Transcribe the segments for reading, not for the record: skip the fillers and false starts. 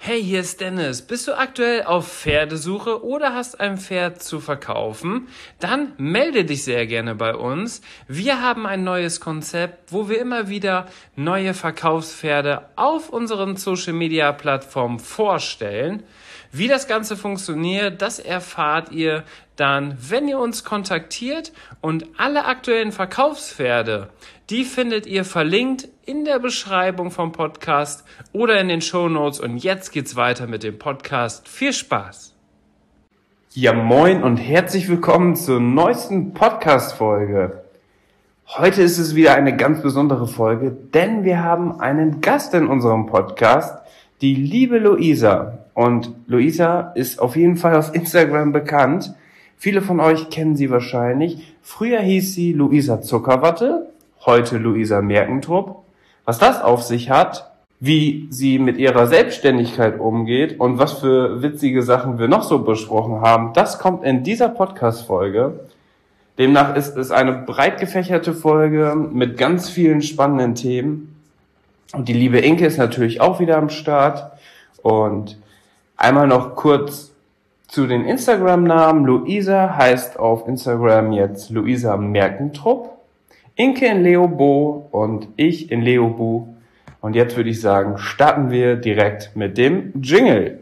Hey, hier ist Dennis. Bist du aktuell auf Pferdesuche oder hast ein Pferd zu verkaufen? Dann melde dich sehr gerne bei uns. Wir haben ein neues Konzept, wo wir immer wieder neue Verkaufspferde auf unseren Social-Media-Plattformen vorstellen. Wie das Ganze funktioniert, das erfahrt ihr dann, wenn ihr uns kontaktiert, und alle aktuellen Verkaufspferde, die findet ihr verlinkt in der Beschreibung vom Podcast oder in den Shownotes. Und jetzt geht's weiter mit dem Podcast. Viel Spaß! Ja, moin und herzlich willkommen zur neuesten Podcast-Folge. Heute ist es wieder eine ganz besondere Folge, denn wir haben einen Gast in unserem Podcast, die liebe Luisa. Und Luisa ist auf jeden Fall auf Instagram bekannt. Viele von euch kennen sie wahrscheinlich. Früher hieß sie Luisa Zuckerwatte, heute Luisa Merkentrup. Was das auf sich hat, wie sie mit ihrer Selbstständigkeit umgeht und was für witzige Sachen wir noch so besprochen haben, das kommt in dieser Podcast-Folge. Demnach ist es eine breit gefächerte Folge mit ganz vielen spannenden Themen. Und die liebe Inke ist natürlich auch wieder am Start. Und einmal noch kurz zu den Instagram-Namen. Luisa heißt auf Instagram jetzt Luisa Merkentrup, Inke in Leobo und ich in Leobu. Und jetzt würde ich sagen, starten wir direkt mit dem Jingle.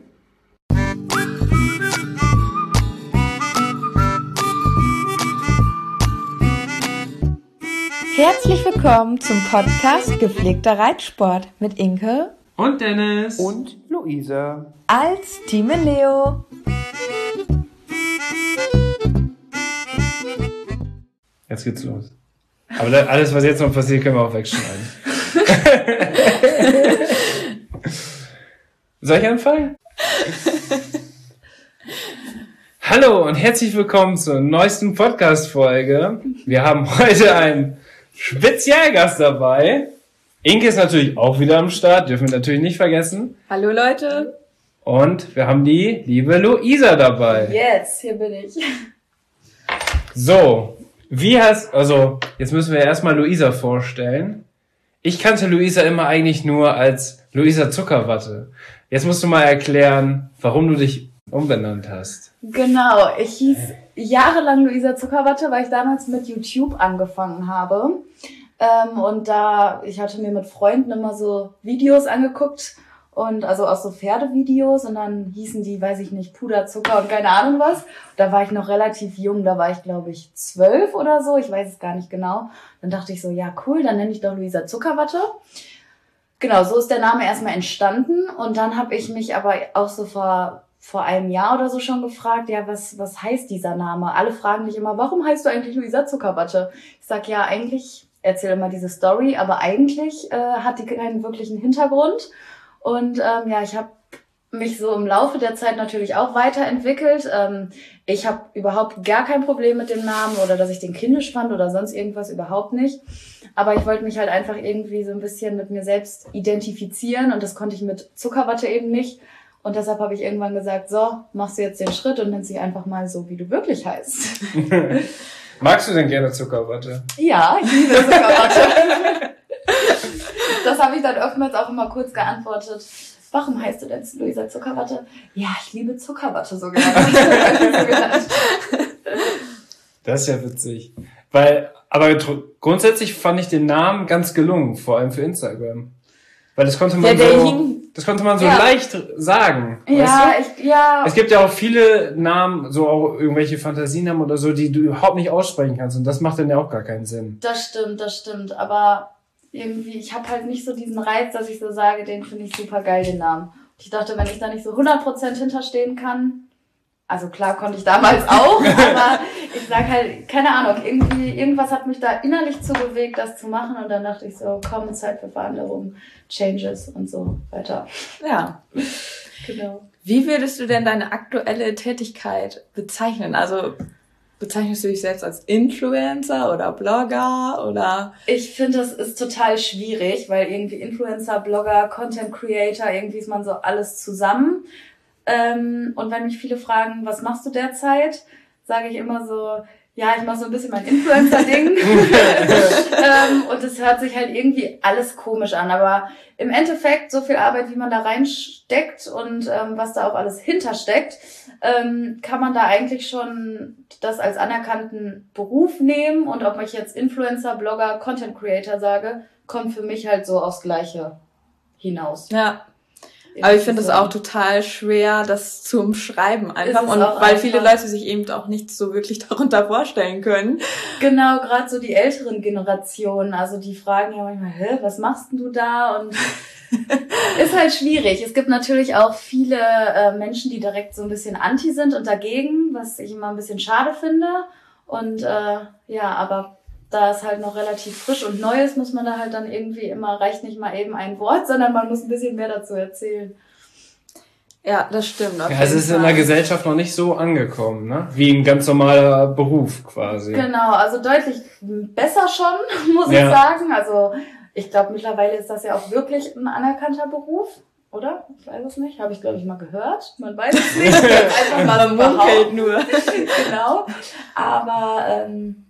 Herzlich willkommen zum Podcast Gepflegter Reitsport mit Inke und Dennis und Luisa als Team Leo. Jetzt geht's los. Aber alles, was jetzt noch passiert, können wir auch wegschneiden. Soll ich anfangen? Hallo und herzlich willkommen zur neuesten Podcast-Folge. Wir haben heute einen Spezialgast dabei. Inke ist natürlich auch wieder am Start, dürfen wir natürlich nicht vergessen. Hallo Leute. Und wir haben die liebe Luisa dabei. Yes, hier bin ich. So, jetzt müssen wir erstmal Luisa vorstellen. Ich kannte Luisa immer eigentlich nur als Luisa Zuckerwatte. Jetzt musst du mal erklären, warum du dich umbenannt hast. Genau, ich hieß jahrelang Luisa Zuckerwatte, weil ich damals mit YouTube angefangen habe. Ich hatte mir mit Freunden immer so Videos angeguckt, und also auch so Pferdevideos, und dann hießen die, weiß ich nicht, Puderzucker und keine Ahnung was. Da war ich noch relativ jung, da war ich glaube ich 12 oder so, ich weiß es gar nicht genau. Dann dachte ich so, ja cool, dann nenne ich doch Luisa Zuckerwatte. Genau, so ist der Name erstmal entstanden, und dann habe ich mich aber auch so vor einem Jahr oder so schon gefragt, ja, was heißt dieser Name? Alle fragen mich immer, warum heißt du eigentlich Luisa Zuckerwatte? Ich sag, ja, eigentlich, erzähle immer diese Story, aber eigentlich hat die keinen wirklichen Hintergrund. Und ich habe mich so im Laufe der Zeit natürlich auch weiterentwickelt. Ich habe überhaupt gar kein Problem mit dem Namen oder dass ich den kindisch fand oder sonst irgendwas, überhaupt nicht. Aber ich wollte mich halt einfach irgendwie so ein bisschen mit mir selbst identifizieren, und das konnte ich mit Zuckerwatte eben nicht. Und deshalb habe ich irgendwann gesagt, so, machst du jetzt den Schritt und nennst dich einfach mal so, wie du wirklich heißt. Magst du denn gerne Zuckerwatte? Ja, ich liebe Zuckerwatte. Das habe ich dann oftmals auch immer kurz geantwortet. Warum heißt du denn Luisa Zuckerwatte? Ja, ich liebe Zuckerwatte so gerne. Das ist ja witzig. Aber grundsätzlich fand ich den Namen ganz gelungen, vor allem für Instagram. Weil das konnte man so leicht sagen. Ja, weißt du? Es gibt ja auch viele Namen, so auch irgendwelche Fantasienamen oder so, die du überhaupt nicht aussprechen kannst. Und das macht dann ja auch gar keinen Sinn. Das stimmt. Aber irgendwie, ich habe halt nicht so diesen Reiz, dass ich so sage, den finde ich super geil, den Namen. Und ich dachte, wenn ich da nicht so 100% hinterstehen kann, also klar konnte ich damals auch, aber ich sag halt, keine Ahnung, irgendwas hat mich da innerlich zu bewegt, das zu machen, und dann dachte ich so, komm, Zeit für Veränderung, Changes und so weiter. Ja, genau. Wie würdest du denn deine aktuelle Tätigkeit bezeichnen? Also bezeichnest du dich selbst als Influencer oder Blogger oder? Ich finde, das ist total schwierig, weil irgendwie Influencer, Blogger, Content Creator, irgendwie ist man so alles zusammen. Und wenn mich viele fragen, was machst du derzeit, sage ich immer so, ja, ich mache so ein bisschen mein Influencer-Ding. Und es hört sich halt irgendwie alles komisch an. Aber im Endeffekt, so viel Arbeit, wie man da reinsteckt und was da auch alles hintersteckt, kann man da eigentlich schon das als anerkannten Beruf nehmen. Und ob ich jetzt Influencer, Blogger, Content Creator sage, kommt für mich halt so aufs Gleiche hinaus. Ja. Aber ich finde es auch total schwer, das zu umschreiben einfach. Und weil viele Leute sich eben auch nicht so wirklich darunter vorstellen können. Genau, gerade so die älteren Generationen. Also die fragen ja manchmal, was machst denn du da? Und ist halt schwierig. Es gibt natürlich auch viele Menschen, die direkt so ein bisschen anti sind und dagegen, was ich immer ein bisschen schade finde. Und aber da es halt noch relativ frisch und neu ist, muss man da halt dann irgendwie immer, reicht nicht mal eben ein Wort, sondern man muss ein bisschen mehr dazu erzählen. Ja, das stimmt. Ja, es ist in der Gesellschaft noch nicht so angekommen, ne? Wie ein ganz normaler Beruf quasi. Genau, also deutlich besser schon, muss ich sagen. Also ich glaube, mittlerweile ist das ja auch wirklich ein anerkannter Beruf, oder? Ich weiß es nicht, habe ich glaube ich mal gehört. Man weiß es nicht, einfach mal munkelt nur. Genau, aber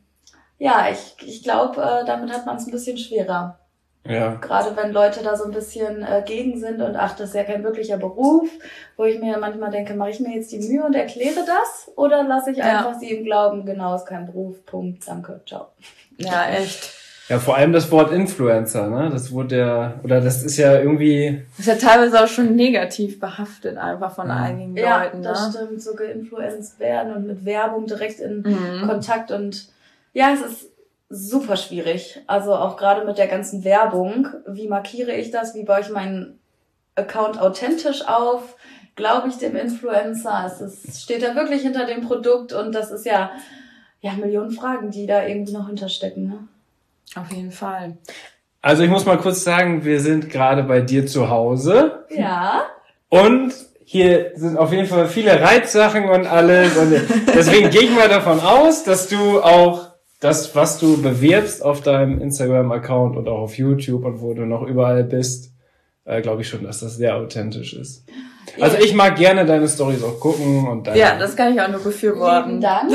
ja, ich glaube, damit hat man es ein bisschen schwerer. Ja. Gerade wenn Leute da so ein bisschen gegen sind und das ist ja kein wirklicher Beruf, wo ich mir manchmal denke, mache ich mir jetzt die Mühe und erkläre das oder lasse ich einfach sie im Glauben, genau, ist kein Beruf, Punkt, danke, ciao. Ja, echt. Ja, vor allem das Wort Influencer, ne? Das wurde das ist ja irgendwie... Das ist ja teilweise auch schon negativ behaftet einfach von einigen Leuten, ne? Ja, das stimmt, so geinfluenced werden und mit Werbung direkt in Kontakt und ja, es ist super schwierig. Also auch gerade mit der ganzen Werbung. Wie markiere ich das? Wie baue ich meinen Account authentisch auf? Glaube ich dem Influencer? Steht er wirklich hinter dem Produkt? Und das ist ja Millionen Fragen, die da irgendwie noch hinterstecken. Ne? Auf jeden Fall. Also ich muss mal kurz sagen, wir sind gerade bei dir zu Hause. Ja. Und hier sind auf jeden Fall viele Reizsachen und alles. Und deswegen gehe ich mal davon aus, dass du auch das, was du bewirbst auf deinem Instagram-Account und auch auf YouTube und wo du noch überall bist, glaube ich schon, dass das sehr authentisch ist. Ja. Also ich mag gerne deine Storys auch gucken und ja, das kann ich auch nur befürworten. Lieben Dank.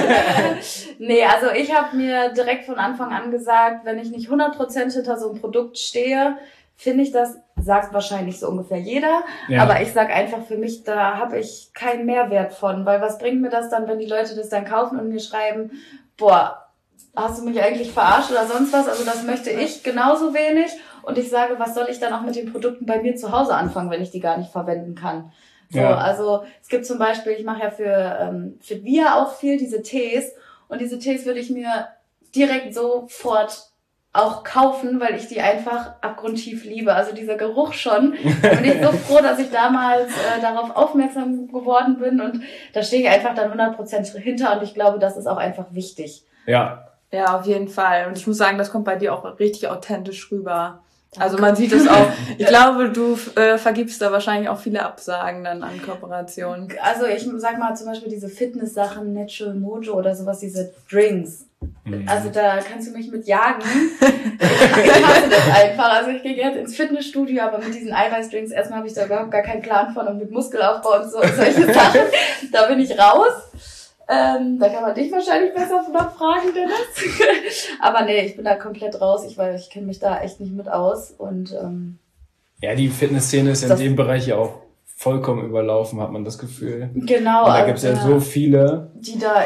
Nee, also ich habe mir direkt von Anfang an gesagt, wenn ich nicht 100% hinter so einem Produkt stehe, finde ich das, sagt wahrscheinlich so ungefähr jeder, aber ich sag einfach für mich, da habe ich keinen Mehrwert von, weil was bringt mir das dann, wenn die Leute das dann kaufen und mir schreiben, boah, hast du mich eigentlich verarscht oder sonst was? Also das möchte ich genauso wenig. Und ich sage, was soll ich dann auch mit den Produkten bei mir zu Hause anfangen, wenn ich die gar nicht verwenden kann? So, also es gibt zum Beispiel, ich mache ja für Via auch viel diese Tees. Und diese Tees würde ich mir direkt sofort auch kaufen, weil ich die einfach abgrundtief liebe. Also dieser Geruch schon. Da bin ich so froh, dass ich damals darauf aufmerksam geworden bin. Und da stehe ich einfach dann 100% hinter. Und ich glaube, das ist auch einfach wichtig. Ja. Ja, auf jeden Fall. Und ich muss sagen, das kommt bei dir auch richtig authentisch rüber. Also man sieht es auch. Ich glaube, du vergibst da wahrscheinlich auch viele Absagen dann an Kooperationen. Also ich sag mal zum Beispiel diese Fitness-Sachen, Natural Mojo oder sowas, diese Drinks. Also da kannst du mich mit jagen. Ich hasse das einfach. Also ich gehe jetzt ins Fitnessstudio, aber mit diesen Eiweißdrinks, erstmal habe ich da überhaupt gar keinen Plan von und mit Muskelaufbau und so und solche Sachen. Da bin ich raus. Da kann man dich wahrscheinlich besser noch fragen, Dennis. Aber nee, ich bin da komplett raus. Ich kenne mich da echt nicht mit aus. Und ja, die Fitnessszene ist ja in dem Bereich ja auch vollkommen überlaufen, hat man das Gefühl. Genau. Und da gibt's ja so viele. Die da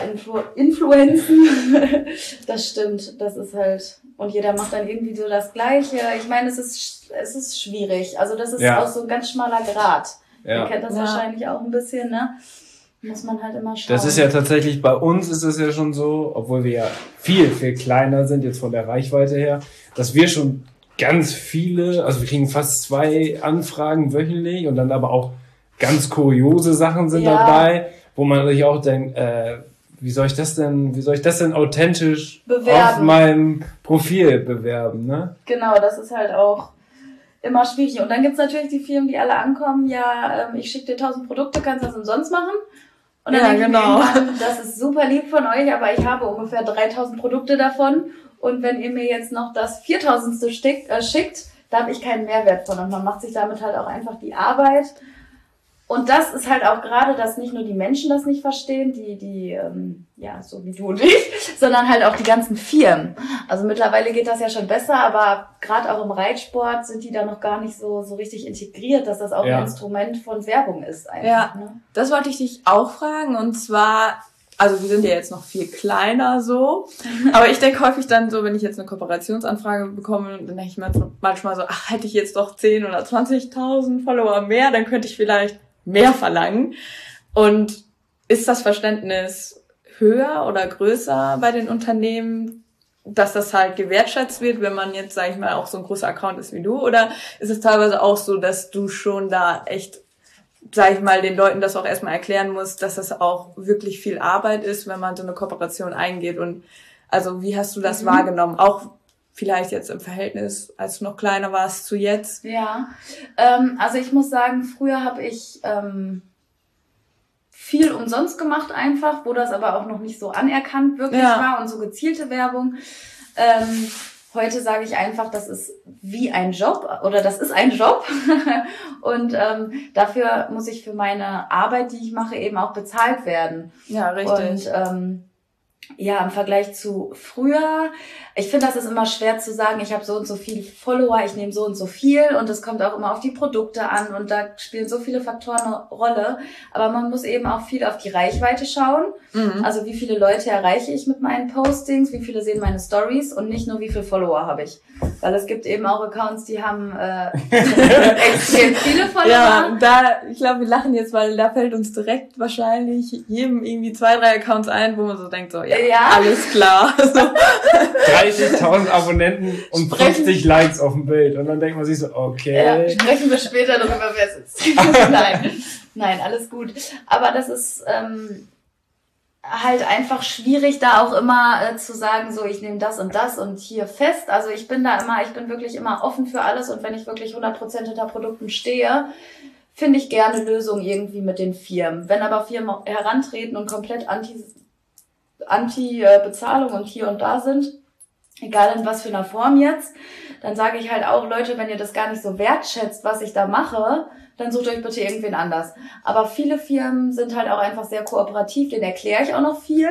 influenzen. Das stimmt. Das ist halt... Und jeder macht dann irgendwie so das Gleiche. Ich meine, es ist schwierig. Also das ist auch so ein ganz schmaler Grat. Ihr kennt das wahrscheinlich auch ein bisschen, ne? Muss man halt immer schauen. Das ist ja tatsächlich, bei uns ist es ja schon so, obwohl wir ja viel, viel kleiner sind, jetzt von der Reichweite her, dass wir schon ganz viele, also wir kriegen fast 2 Anfragen wöchentlich und dann aber auch ganz kuriose Sachen sind dabei, wo man sich auch denkt, wie soll ich das denn authentisch auf meinem Profil bewerben, ne? Genau, das ist halt auch immer schwierig. Und dann gibt's natürlich die Firmen, die alle ankommen, ich schicke dir 1000 Produkte, kannst das umsonst machen. Und dann denke ich mir, das ist super lieb von euch, aber ich habe ungefähr 3000 Produkte davon. Und wenn ihr mir jetzt noch das 4000. schickt, da habe ich keinen Mehrwert von. Und man macht sich damit halt auch einfach die Arbeit. Und das ist halt auch gerade, dass nicht nur die Menschen das nicht verstehen, die so wie du und ich, sondern halt auch die ganzen Firmen. Also mittlerweile geht das ja schon besser, aber gerade auch im Reitsport sind die da noch gar nicht so richtig integriert, dass das auch ein Instrument von Werbung ist einfach. Ja, ne? Das wollte ich dich auch fragen, und zwar, also wir sind ja jetzt noch viel kleiner so, aber ich denke häufig dann so, wenn ich jetzt eine Kooperationsanfrage bekomme, dann denke ich manchmal so, ach, hätte ich jetzt doch 10.000 oder 20.000 Follower mehr, dann könnte ich vielleicht mehr verlangen. Und ist das Verständnis höher oder größer bei den Unternehmen, dass das halt gewertschätzt wird, wenn man jetzt, sag ich mal, auch so ein großer Account ist wie du? Oder ist es teilweise auch so, dass du schon da echt, sag ich mal, den Leuten das auch erstmal erklären musst, dass das auch wirklich viel Arbeit ist, wenn man so eine Kooperation eingeht? Und also wie hast du das wahrgenommen? Auch vielleicht jetzt im Verhältnis, als du noch kleiner warst, zu jetzt? Ja, also ich muss sagen, früher habe ich viel umsonst gemacht einfach, wo das aber auch noch nicht so anerkannt wirklich war und so gezielte Werbung. Heute sage ich einfach, das ist wie ein Job oder das ist ein Job und dafür muss ich für meine Arbeit, die ich mache, eben auch bezahlt werden. Ja, richtig. Und im Vergleich zu früher, ich finde, das ist immer schwer zu sagen, ich habe so und so viele Follower, ich nehme so und so viel, und es kommt auch immer auf die Produkte an und da spielen so viele Faktoren eine Rolle, aber man muss eben auch viel auf die Reichweite schauen, also wie viele Leute erreiche ich mit meinen Postings, wie viele sehen meine Stories und nicht nur wie viele Follower habe ich, weil es gibt eben auch Accounts, die haben extrem viele Follower. Ja, ich glaube, wir lachen jetzt, weil da fällt uns direkt wahrscheinlich jedem irgendwie 2, 3 Accounts ein, wo man so denkt, so, alles klar. 30.000 Abonnenten und 50 Likes auf dem Bild. Und dann denkt man sich so, okay. Ja, sprechen wir später darüber, wer sitzt. Nein, alles gut. Aber das ist halt einfach schwierig, da auch immer zu sagen, so, ich nehme das und hier fest. Also ich bin wirklich immer offen für alles, und wenn ich wirklich 100% hinter Produkten stehe, finde ich gerne Lösungen irgendwie mit den Firmen. Wenn aber Firmen herantreten und komplett Anti-Bezahlung und hier und da sind, egal in was für einer Form jetzt, dann sage ich halt auch, Leute, wenn ihr das gar nicht so wertschätzt, was ich da mache, dann sucht euch bitte irgendwen anders. Aber viele Firmen sind halt auch einfach sehr kooperativ, denen erkläre ich auch noch viel.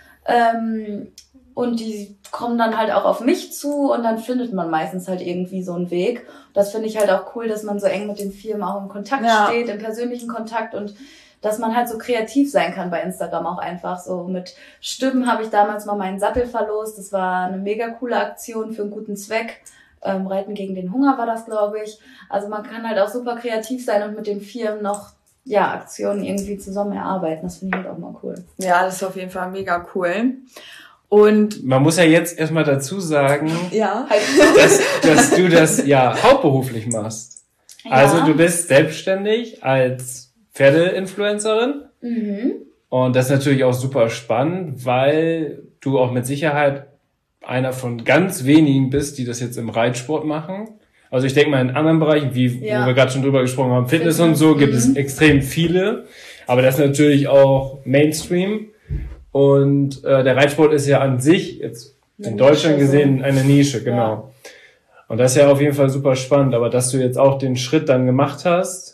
Und die kommen dann halt auch auf mich zu, und dann findet man meistens halt irgendwie so einen Weg. Das finde ich halt auch cool, dass man so eng mit den Firmen auch in Kontakt steht, im persönlichen Kontakt, und dass man halt so kreativ sein kann bei Instagram auch einfach. So mit Stimmen habe ich damals mal meinen Sattel verlost. Das war eine mega coole Aktion für einen guten Zweck. Reiten gegen den Hunger war das, glaube ich. Also man kann halt auch super kreativ sein und mit den Firmen noch Aktionen irgendwie zusammen erarbeiten. Das finde ich halt auch mal cool. Ja, das ist auf jeden Fall mega cool. Und man muss ja jetzt erstmal dazu sagen, halt dass du das hauptberuflich machst. Ja. Also du bist selbstständig als Pferdeinfluencerin. Und das ist natürlich auch super spannend, weil du auch mit Sicherheit einer von ganz wenigen bist, die das jetzt im Reitsport machen. Also ich denke mal, in anderen Bereichen, wo wir gerade schon drüber gesprochen haben, Fitness und so, gibt es extrem viele. Aber das ist natürlich auch Mainstream. Und der Reitsport ist ja an sich jetzt in Deutschland gesehen eine Nische, genau. Ja. Und das ist ja auf jeden Fall super spannend. Aber dass du jetzt auch den Schritt dann gemacht hast,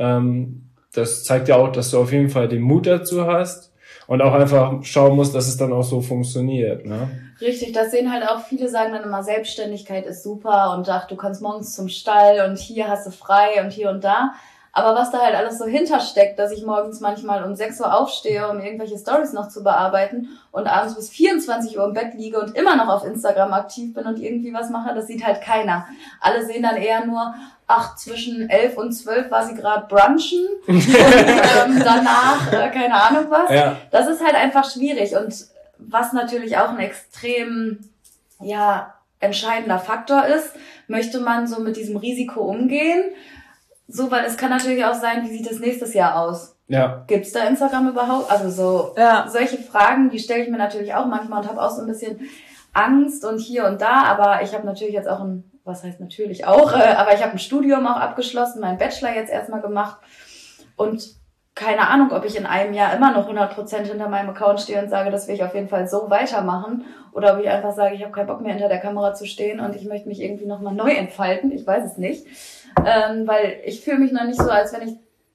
das zeigt ja auch, dass du auf jeden Fall den Mut dazu hast und auch einfach schauen musst, dass es dann auch so funktioniert, ne? Richtig, das sehen halt auch viele, sagen dann immer, Selbstständigkeit ist super und du kannst morgens zum Stall und hier hast du frei und hier und da. Aber was da halt alles so hintersteckt, dass ich morgens manchmal um 6 Uhr aufstehe, um irgendwelche Stories noch zu bearbeiten und abends bis 24 Uhr im Bett liege und immer noch auf Instagram aktiv bin und irgendwie was mache, das sieht halt keiner. Alle sehen dann eher nur, zwischen 11 und 12 war sie gerade brunchen und danach keine Ahnung was. Ja. Das ist halt einfach schwierig, und was natürlich auch ein extrem, entscheidender Faktor ist, möchte man so mit diesem Risiko umgehen. So, weil es kann natürlich auch sein, wie sieht es nächstes Jahr aus? Ja. Gibt's da Instagram überhaupt? Also solche Fragen, die stelle ich mir natürlich auch manchmal und habe auch so ein bisschen Angst und hier und da, aber ich habe natürlich jetzt auch aber ich habe ein Studium auch abgeschlossen, meinen Bachelor jetzt erstmal gemacht, und keine Ahnung, ob ich in einem Jahr immer noch 100% hinter meinem Account stehe und sage, das will ich auf jeden Fall so weitermachen, oder ob ich einfach sage, ich habe keinen Bock mehr hinter der Kamera zu stehen und ich möchte mich irgendwie nochmal neu entfalten, ich weiß es nicht. Weil ich fühle mich noch nicht so, als wenn ich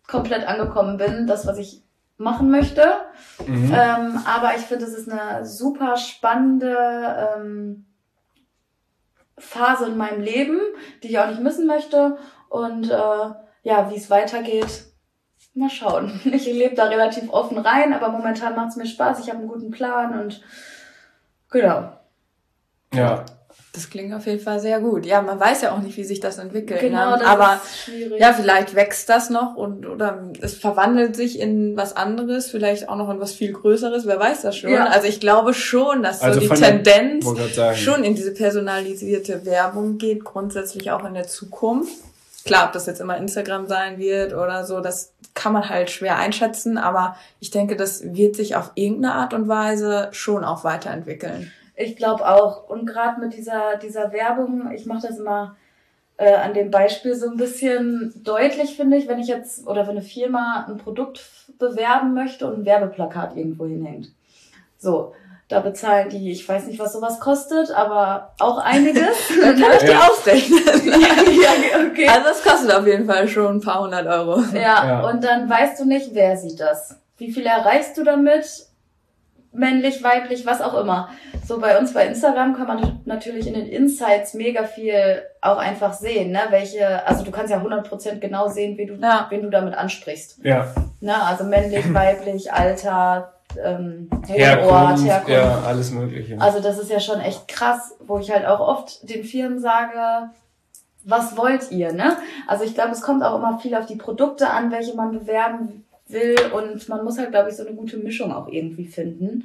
komplett angekommen bin, das, was ich machen möchte. Aber ich finde, es ist eine super spannende Phase in meinem Leben, die ich auch nicht missen möchte. Und wie es weitergeht, mal schauen. Ich lebe da relativ offen rein, aber momentan macht es mir Spaß. Ich habe einen guten Plan und genau. Ja. Das klingt auf jeden Fall sehr gut. Ja, man weiß ja auch nicht, wie sich das entwickelt. Genau, ne? das Aber ist schwierig. ja, vielleicht wächst das noch oder es verwandelt sich in was anderes, vielleicht auch noch in was viel Größeres, wer weiß das schon. Ja. Also ich glaube schon, dass Also so die von der- Tendenz wollte grad sagen. schon in diese personalisierte Werbung geht, grundsätzlich auch in der Zukunft. Klar, ob das jetzt immer Instagram sein wird oder so, das kann man halt schwer einschätzen, aber ich denke, das wird sich auf irgendeine Art und Weise schon auch weiterentwickeln. Ich glaube auch. Und gerade mit dieser Werbung, ich mache das immer an dem Beispiel so ein bisschen deutlich, finde ich, wenn ich jetzt oder wenn eine Firma ein Produkt bewerben möchte und ein Werbeplakat irgendwo hinhängt. So, da bezahlen die, ich weiß nicht, was sowas kostet, aber auch einiges. Dann kann ich dir Ja. ausrechnen. ja, okay. Also es kostet auf jeden Fall schon ein paar 100 Euro. Ja, und dann weißt du nicht, wer sieht das. Wie viel erreichst du damit? Männlich, weiblich, was auch immer. So bei uns bei Instagram kann man natürlich in den Insights mega viel auch einfach sehen, ne? Also du kannst ja 100% genau sehen, wen du damit ansprichst. Ja. Ne? Also männlich, weiblich, Alter, Herkunft, Herkunft. ja, alles Mögliche. Also das ist ja schon echt krass, wo ich halt auch oft den Firmen sage, was wollt ihr, ne? Also ich glaube, es kommt auch immer viel auf die Produkte an, welche man bewerben will und man muss halt, glaube ich, so eine gute Mischung auch irgendwie finden.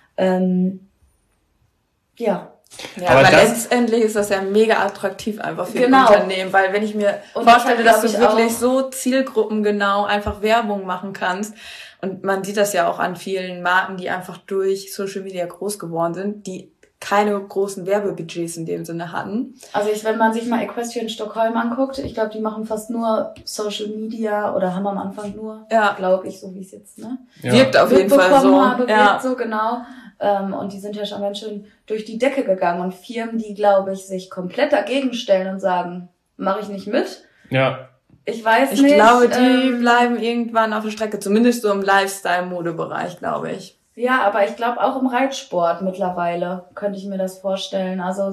Ja, Aber weil das- letztendlich ist das ja mega attraktiv einfach für Genau. die Unternehmen, weil wenn ich mir Und vorstelle, das dass du glaub ich wirklich auch- so zielgruppengenau einfach Werbung machen kannst und man sieht das ja auch an vielen Marken, die einfach durch Social Media groß geworden sind, die keine großen Werbebudgets in dem Sinne hatten. Also wenn man sich mal Equestrian Stockholm anguckt, ich glaube, die machen fast nur Social Media oder haben am Anfang nur, Ja. glaube ich, so wie es jetzt, ne? Ja. Wirkt auf jeden Fall mitbekommen so. habe, Ja. wirkt so genau. Und die sind ja schon ganz schön durch die Decke gegangen. Und Firmen, die, glaube ich, sich komplett dagegen stellen und sagen, mache ich nicht mit. Ja. Ich weiß Ich nicht. glaube, die bleiben irgendwann auf der Strecke, zumindest so im Lifestyle-Modebereich, glaube ich. Ja, aber ich glaube auch im Reitsport mittlerweile könnte ich mir das vorstellen. Also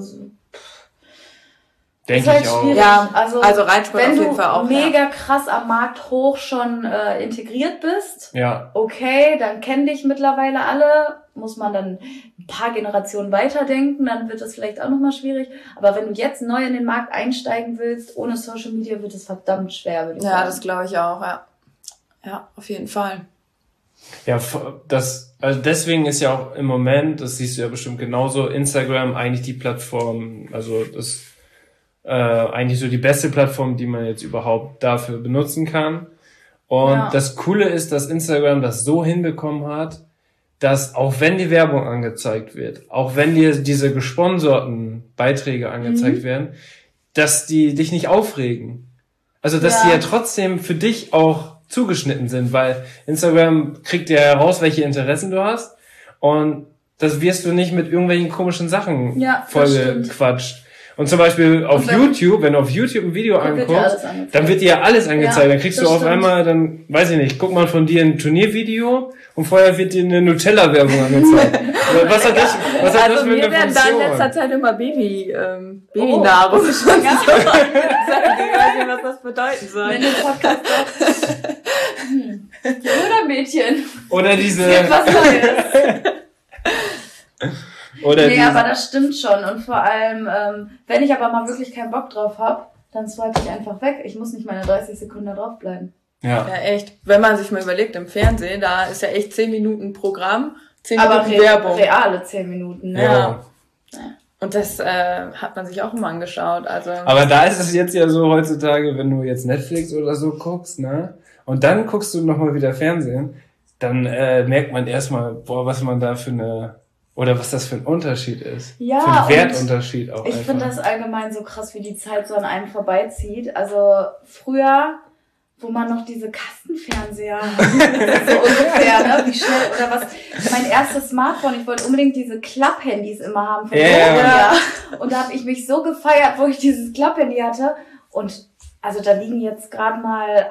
Denke ist halt ich auch. schwierig. Ja, also Reitsport wenn auf jeden du Fall auch. mega krass am Markt hoch schon integriert bist, Ja. okay, dann kennen dich mittlerweile alle, muss man dann ein paar Generationen weiterdenken, dann wird es vielleicht auch nochmal schwierig. Aber wenn du jetzt neu in den Markt einsteigen willst, ohne Social Media, wird es verdammt schwer, würde ich Ja, sagen. das glaube ich auch, ja. Ja, auf jeden Fall. Ja, also deswegen ist ja auch im Moment, das siehst du ja bestimmt genauso, Instagram eigentlich die Plattform, also das eigentlich so die beste Plattform, die man jetzt überhaupt dafür benutzen kann. Und Ja. das Coole ist, dass Instagram das so hinbekommen hat, dass auch wenn die Werbung angezeigt wird, auch wenn dir diese gesponserten Beiträge angezeigt werden, dass die dich nicht aufregen. Also dass Ja. die ja trotzdem für dich auch zugeschnitten sind, weil Instagram kriegt ja heraus, welche Interessen du hast und das wirst du nicht mit irgendwelchen komischen Sachen Ja, das stimmt. vollgequatscht. Und zum Beispiel auf dann- YouTube, wenn du auf YouTube ein Video Dann wird ja anguckst, alles angezeigt. dann wird dir ja alles angezeigt. Ja, Dann kriegst du das auf stimmt. einmal, dann, weiß ich nicht, guck mal von dir ein Turniervideo und vorher wird dir eine Nutella-Werbung angezeigt. Was hat das für Also mir eine werden da in letzter Funktion? Zeit immer Babynahrung schon gesagt. Ich weiß nicht, was das bedeuten soll. Wenn der Podcast oder Mädchen, Oder diese, was Neues. oder Nee, aber diese, das stimmt schon. Und vor allem, wenn ich aber mal wirklich keinen Bock drauf hab, dann swipe ich einfach weg. Ich muss nicht meine 30 Sekunden da drauf bleiben. ja. Ja, echt. Wenn man sich mal überlegt, im Fernsehen, da ist ja echt 10 Minuten Programm, 10 Aber Minuten Werbung. reale 10 Minuten, ne? Ja. Und das hat man sich auch immer angeschaut. Also Aber da ist es jetzt ja so heutzutage, wenn du jetzt Netflix oder so guckst, ne? Und dann guckst du nochmal wieder Fernsehen, dann merkt man erstmal, boah, was man da für eine, oder was das für ein Unterschied ist. Ja, für einen und Wertunterschied auch Ich einfach. finde das allgemein so krass, wie die Zeit so an einem vorbeizieht. Also früher, wo man noch diese Kastenfernseher hatte, so ungefähr, ne? Wie schnell, oder was, mein erstes Smartphone, ich wollte unbedingt diese Klapphandys immer haben von Ja. Nokia. Und da habe ich mich so gefeiert, wo ich dieses Klapphandy hatte. Und Also da liegen jetzt gerade mal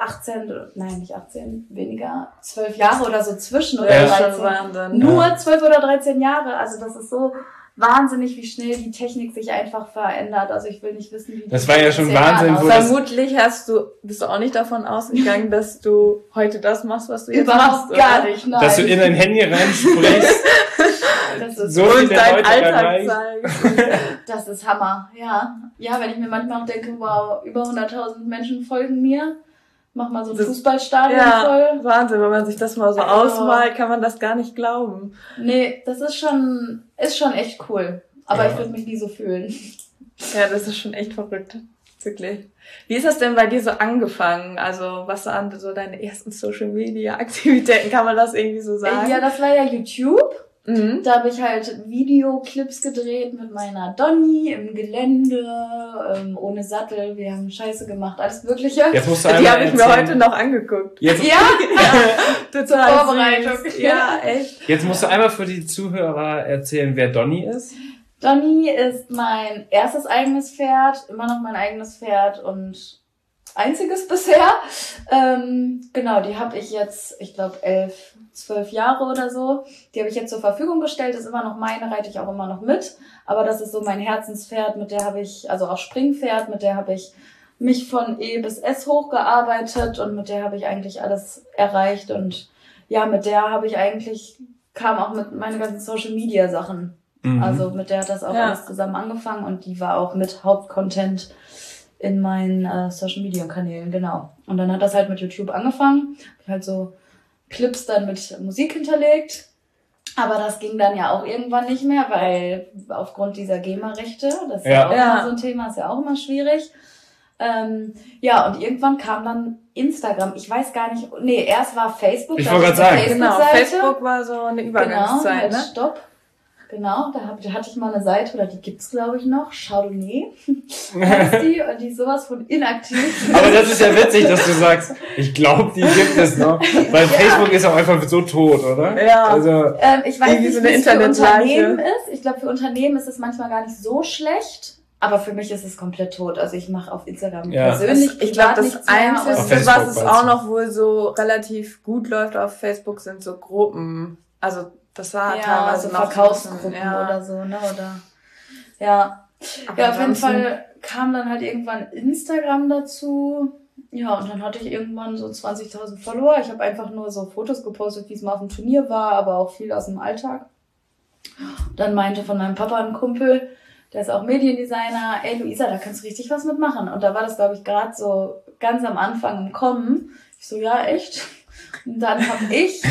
12 Jahre oder so zwischen oder Ja. 13. Schon Wahnsinn. Nur 12 oder 13 Jahre. Also das ist so wahnsinnig, wie schnell die Technik sich einfach verändert. Also ich will nicht wissen, wie Das die war ja schon 10 Jahren Wahnsinn, wo aussah. das- Vermutlich bist du auch nicht davon ausgegangen, dass du heute das machst, was du jetzt Überhaupt machst. gar oder? nicht, nein. Dass du in dein Handy reinsprichst, das ist so Und viele deinen Leute Alltag erreicht. zeigst. Das ist Hammer, ja. Ja, wenn ich mir manchmal auch denke, wow, über 100.000 Menschen folgen mir, mach mal so ein Das- Fußballstadion Ja, voll. Wahnsinn, wenn man sich das mal so Also- ausmalt, kann man das gar nicht glauben. Nee, das ist schon echt cool. Aber Ja. ich würde mich nie so fühlen. Ja, das ist schon echt verrückt. Wirklich. Wie ist das denn bei dir so angefangen? Also, was waren so deine ersten Social-Media-Aktivitäten? Kann man das irgendwie so sagen? Ja, das war ja YouTube. Mhm. Da habe ich halt Videoclips gedreht mit meiner Donny im Gelände, ohne Sattel. Wir haben Scheiße gemacht, alles Mögliche. Jetzt musst du Die einmal habe ich mir erzählen- heute noch angeguckt. Jetzt, Ja, Total Vorbereitung. süß. Ja, echt. jetzt musst du einmal für die Zuhörer erzählen, wer Donny ist. Donny ist mein erstes eigenes Pferd, immer noch mein eigenes Pferd und einziges bisher. Genau, die habe ich jetzt, ich glaube 12 Jahre oder so. Die habe ich jetzt zur Verfügung gestellt, ist immer noch meine, reite ich auch immer noch mit. Aber das ist so mein Herzenspferd, mit der habe ich, also auch Springpferd, mit der habe ich mich von E bis S hochgearbeitet und mit der habe ich eigentlich alles erreicht. Und ja, mit der habe ich eigentlich, kam auch mit meine ganzen Social Media Sachen. Mhm. Also mit der hat das auch Ja. alles zusammen angefangen und die war auch mit Hauptcontent in meinen Social Media Kanälen, genau. Und dann hat das halt mit YouTube angefangen. Hab halt so Clips dann mit Musik hinterlegt. Aber das ging dann ja auch irgendwann nicht mehr, weil aufgrund dieser GEMA-Rechte, das ist ja auch Ja. immer so ein Thema, ist ja auch immer schwierig. Ja, und irgendwann kam dann Instagram. Ich weiß gar nicht, nee, erst war Facebook. Ich da wollte hatte gerade sagen. eine Genau, Facebook-Seite. Facebook war so eine Übergangszeit, Genau, ne? halt Stopp. Genau, da hatte ich mal eine Seite, oder die gibt's glaube ich noch, Chardonnay heißt die, und die ist sowas von inaktiv. Aber das ist ja witzig, dass du sagst, ich glaube, die gibt es noch. Weil Facebook ist auch einfach so tot, oder? Ja. Also, Ich weiß Irgendwie nicht, so wie eine es für Internetleiche. Unternehmen ist. Ich glaube, für Unternehmen ist es manchmal gar nicht so schlecht, aber für mich ist es komplett tot. Also ich mache auf Instagram Ja. persönlich Ich glaube, privat das nichts mehr. Einzige, Auf Und Facebook was es meinst auch du? noch wohl so relativ gut läuft auf Facebook, sind so Gruppen. Also das war ja, teilweise so noch Verkaufsgruppen ja. oder so, ne? Oder ja. Aber Ja, auf jeden ansonsten- Fall kam dann halt irgendwann Instagram dazu. Ja, und dann hatte ich irgendwann so 20.000 Follower. Ich habe einfach nur so Fotos gepostet, wie es mal auf dem Turnier war, aber auch viel aus dem Alltag. Dann meinte von meinem Papa ein Kumpel, der ist auch Mediendesigner, ey Luisa, da kannst du richtig was mitmachen. Und da war das, glaube ich, gerade so ganz am Anfang im Kommen. Ich so, ja, echt? Und dann habe ich,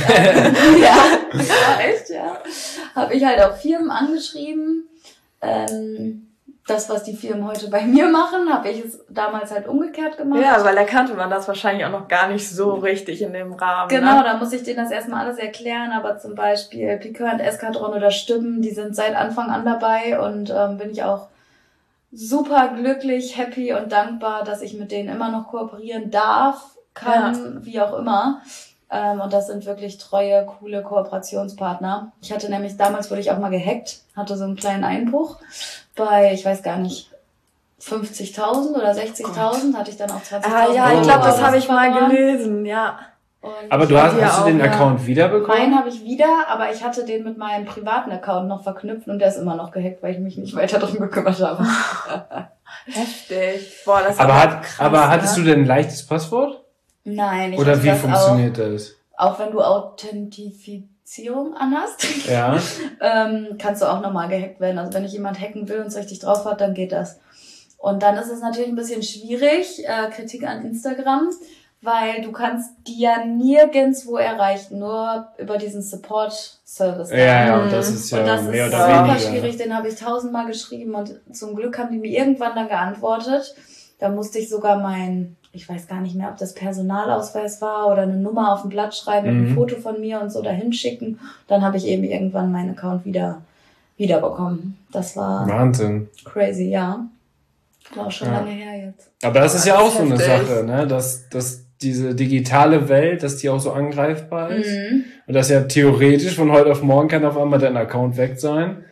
habe ich halt auch Firmen angeschrieben. Das, was die Firmen heute bei mir machen, habe ich es damals halt umgekehrt gemacht. Ja, weil da kannte man das wahrscheinlich auch noch gar nicht so richtig in dem Rahmen. Genau, Ne? da muss ich denen das erstmal alles erklären, aber zum Beispiel Piquant, Eskadron oder Stimmen, die sind seit Anfang an dabei und bin ich auch super glücklich, happy und dankbar, dass ich mit denen immer noch kooperieren darf, kann, wie auch immer. Und das sind wirklich treue, coole Kooperationspartner. Ich hatte nämlich, damals wurde ich auch mal gehackt, hatte so einen kleinen Einbruch bei, ich weiß gar nicht, 50.000 oder 60.000, hatte ich dann auch 20.000. Ah ja, ich glaube, das habe ich mal verloren. gelesen, ja. Und aber du Ja, hast du auch, den ja. Account wiederbekommen? meinen habe ich wieder, aber ich hatte den mit meinem privaten Account noch verknüpft und der ist immer noch gehackt, weil ich mich nicht weiter drum gekümmert habe. Heftig. Boah, das ist Aber, krass, aber hattest ne? du denn ein leichtes Passwort? Nein, ich Oder hatte wie das funktioniert das? auch wenn du Authentifizierung anhast, Ja. kannst du auch nochmal gehackt werden. Also wenn dich jemand hacken will und es richtig drauf hat, dann geht das. Und dann ist es natürlich ein bisschen schwierig, Kritik an Instagram, weil du kannst die ja nirgendwo erreichen, nur über diesen Support-Service. Ja, Mhm. das ist ja Und das mehr ist oder super weniger. schwierig, den habe ich 1000-mal geschrieben und zum Glück haben die mir irgendwann dann geantwortet. Da musste ich sogar ich weiß gar nicht mehr, ob das Personalausweis war oder eine Nummer auf dem Blatt schreiben mit einem Foto von mir und so dahin schicken. Dann habe ich eben irgendwann meinen Account wieder bekommen. Das war Wahnsinn. crazy, ja. War auch schon Ja. lange her jetzt. Aber das ist ja auch so eine Heftig. Sache, ne? Dass diese digitale Welt, dass die auch so angreifbar ist. Und dass ja theoretisch von heute auf morgen kann auf einmal dein Account weg sein.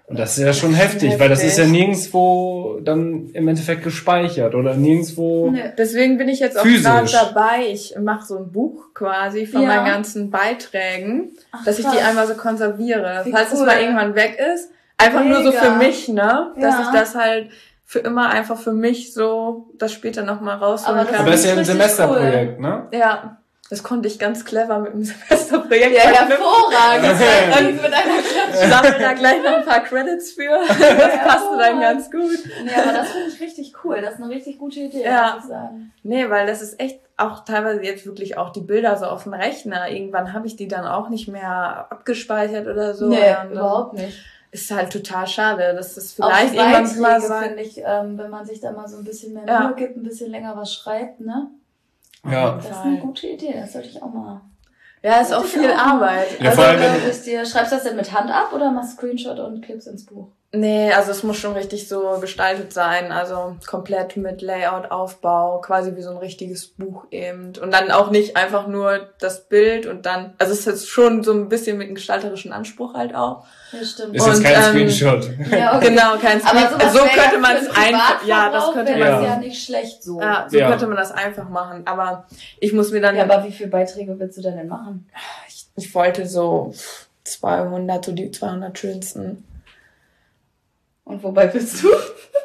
Und das ist ja schon Das ist heftig, weil das ist ja heftig. nirgendwo dann im Endeffekt gespeichert oder nirgendwo. Nee, deswegen bin ich jetzt auch Physisch. gerade dabei. Ich mache so ein Buch quasi von Ja. meinen ganzen Beiträgen, Ach, dass ich die krass. einmal so konserviere. Wie Falls es cool. mal irgendwann weg ist. Einfach nur so Mega. für mich, ne? Dass Ja. ich das halt für immer einfach für mich so das später nochmal rausholen Aber das kann. Aber das ist ja ein Richtig Semesterprojekt, ne? Ja, das konnte ich ganz clever mit dem Semesterprojekt Ja, verknüpfen. hervorragend. Und mit einer Ich sammle da gleich noch ein paar Credits für. Das passte dann ganz gut. Nee, aber das finde ich richtig cool. Das ist eine richtig gute Idee, Ja. muss ich sagen. Nee, weil das ist echt auch teilweise jetzt wirklich auch die Bilder so auf dem Rechner. Irgendwann habe ich die dann auch nicht mehr abgespeichert oder so. Nee, Und dann überhaupt nicht. Ist halt total schade, dass das Auch vielleicht die irgendwann mal Beiträge, sein. finde ich, wenn man sich da mal so ein bisschen mehr Ja. Mühe gibt, ein bisschen länger was schreibt, ne? Ja. Das ist eine gute Idee, das sollte ich auch mal. Ja, ist auch Sollte ich viel auch mal. Arbeit. Ja, Also, vor allem, wenn- Schreibst du das denn mit Hand ab oder machst Screenshot und klippst ins Buch? nee, also es muss schon richtig so gestaltet sein. Also komplett mit Layout, Aufbau, quasi wie so ein richtiges Buch eben. Und dann auch nicht einfach nur das Bild und dann, also es ist jetzt schon so ein bisschen mit einem gestalterischen Anspruch halt auch. Ja, stimmt. Ist jetzt Und, kein Screenshot. Ja, okay. Genau, kein Aber Screen. sowas So wäre könnte ja man für es einen einfach, ja, das Privatverbrauch könnte wäre man, das ja nicht schlecht so. ja, so Ja. könnte man das einfach machen. Aber ich muss mir dann, Ja, aber wie viele Beiträge willst du denn machen? ich wollte so 200, so die 200 schönsten. Und wobei bist du?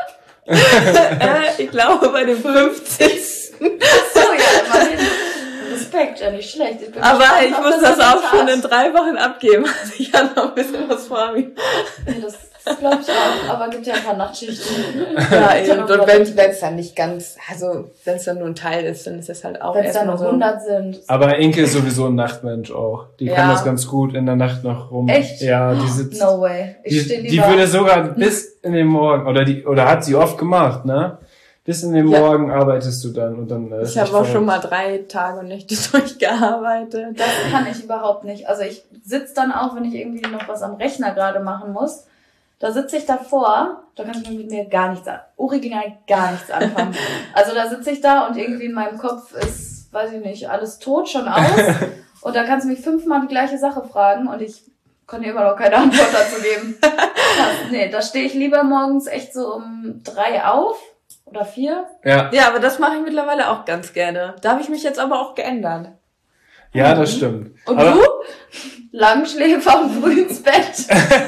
Ich glaube bei dem 50. So, ja, immerhin. Respekt, ja nicht schlecht. bin Aber gespannt ich auf muss das das auch schon in Resultat. 3 Wochen abgeben. Also ich habe noch ein bisschen was vor mir. Ja, das glaube ich auch, aber gibt ja ein paar Nachtschichten. Ja, eben. Und wenn es dann nicht ganz, also wenn es dann nur ein Teil ist, dann ist das halt auch Wenn es dann erstmal nur so. 100 sind. Aber Inke ist sowieso ein Nachtmensch auch. Die kann Ja. das ganz gut in der Nacht noch rum. Echt? Ja, die sitzt. No way. Ich stehe Die lieber. würde sogar bis in den Morgen, oder hat sie oft gemacht, ne? Bis in den Ja. Morgen arbeitest du dann und dann. Ich habe auch schon mal 3 Tage und Nächte durchgearbeitet. Das kann ich überhaupt nicht. Also ich sitze dann auch, wenn ich irgendwie noch was am Rechner gerade machen muss, da sitze ich davor, da kannst du mit mir gar nichts original gar nichts anfangen. Also da sitze ich da und irgendwie in meinem Kopf ist, weiß ich nicht, alles tot schon aus. Und da kannst du mich 5-mal die gleiche Sache fragen und ich kann dir immer noch keine Antwort dazu geben. Krass, nee, da stehe ich lieber morgens echt so um 3 auf oder 4. Ja, Ja, aber das mache ich mittlerweile auch ganz gerne. Da habe ich mich jetzt aber auch geändert. ja, das stimmt. Und Aber du? Langschläfer und früh ins Bett.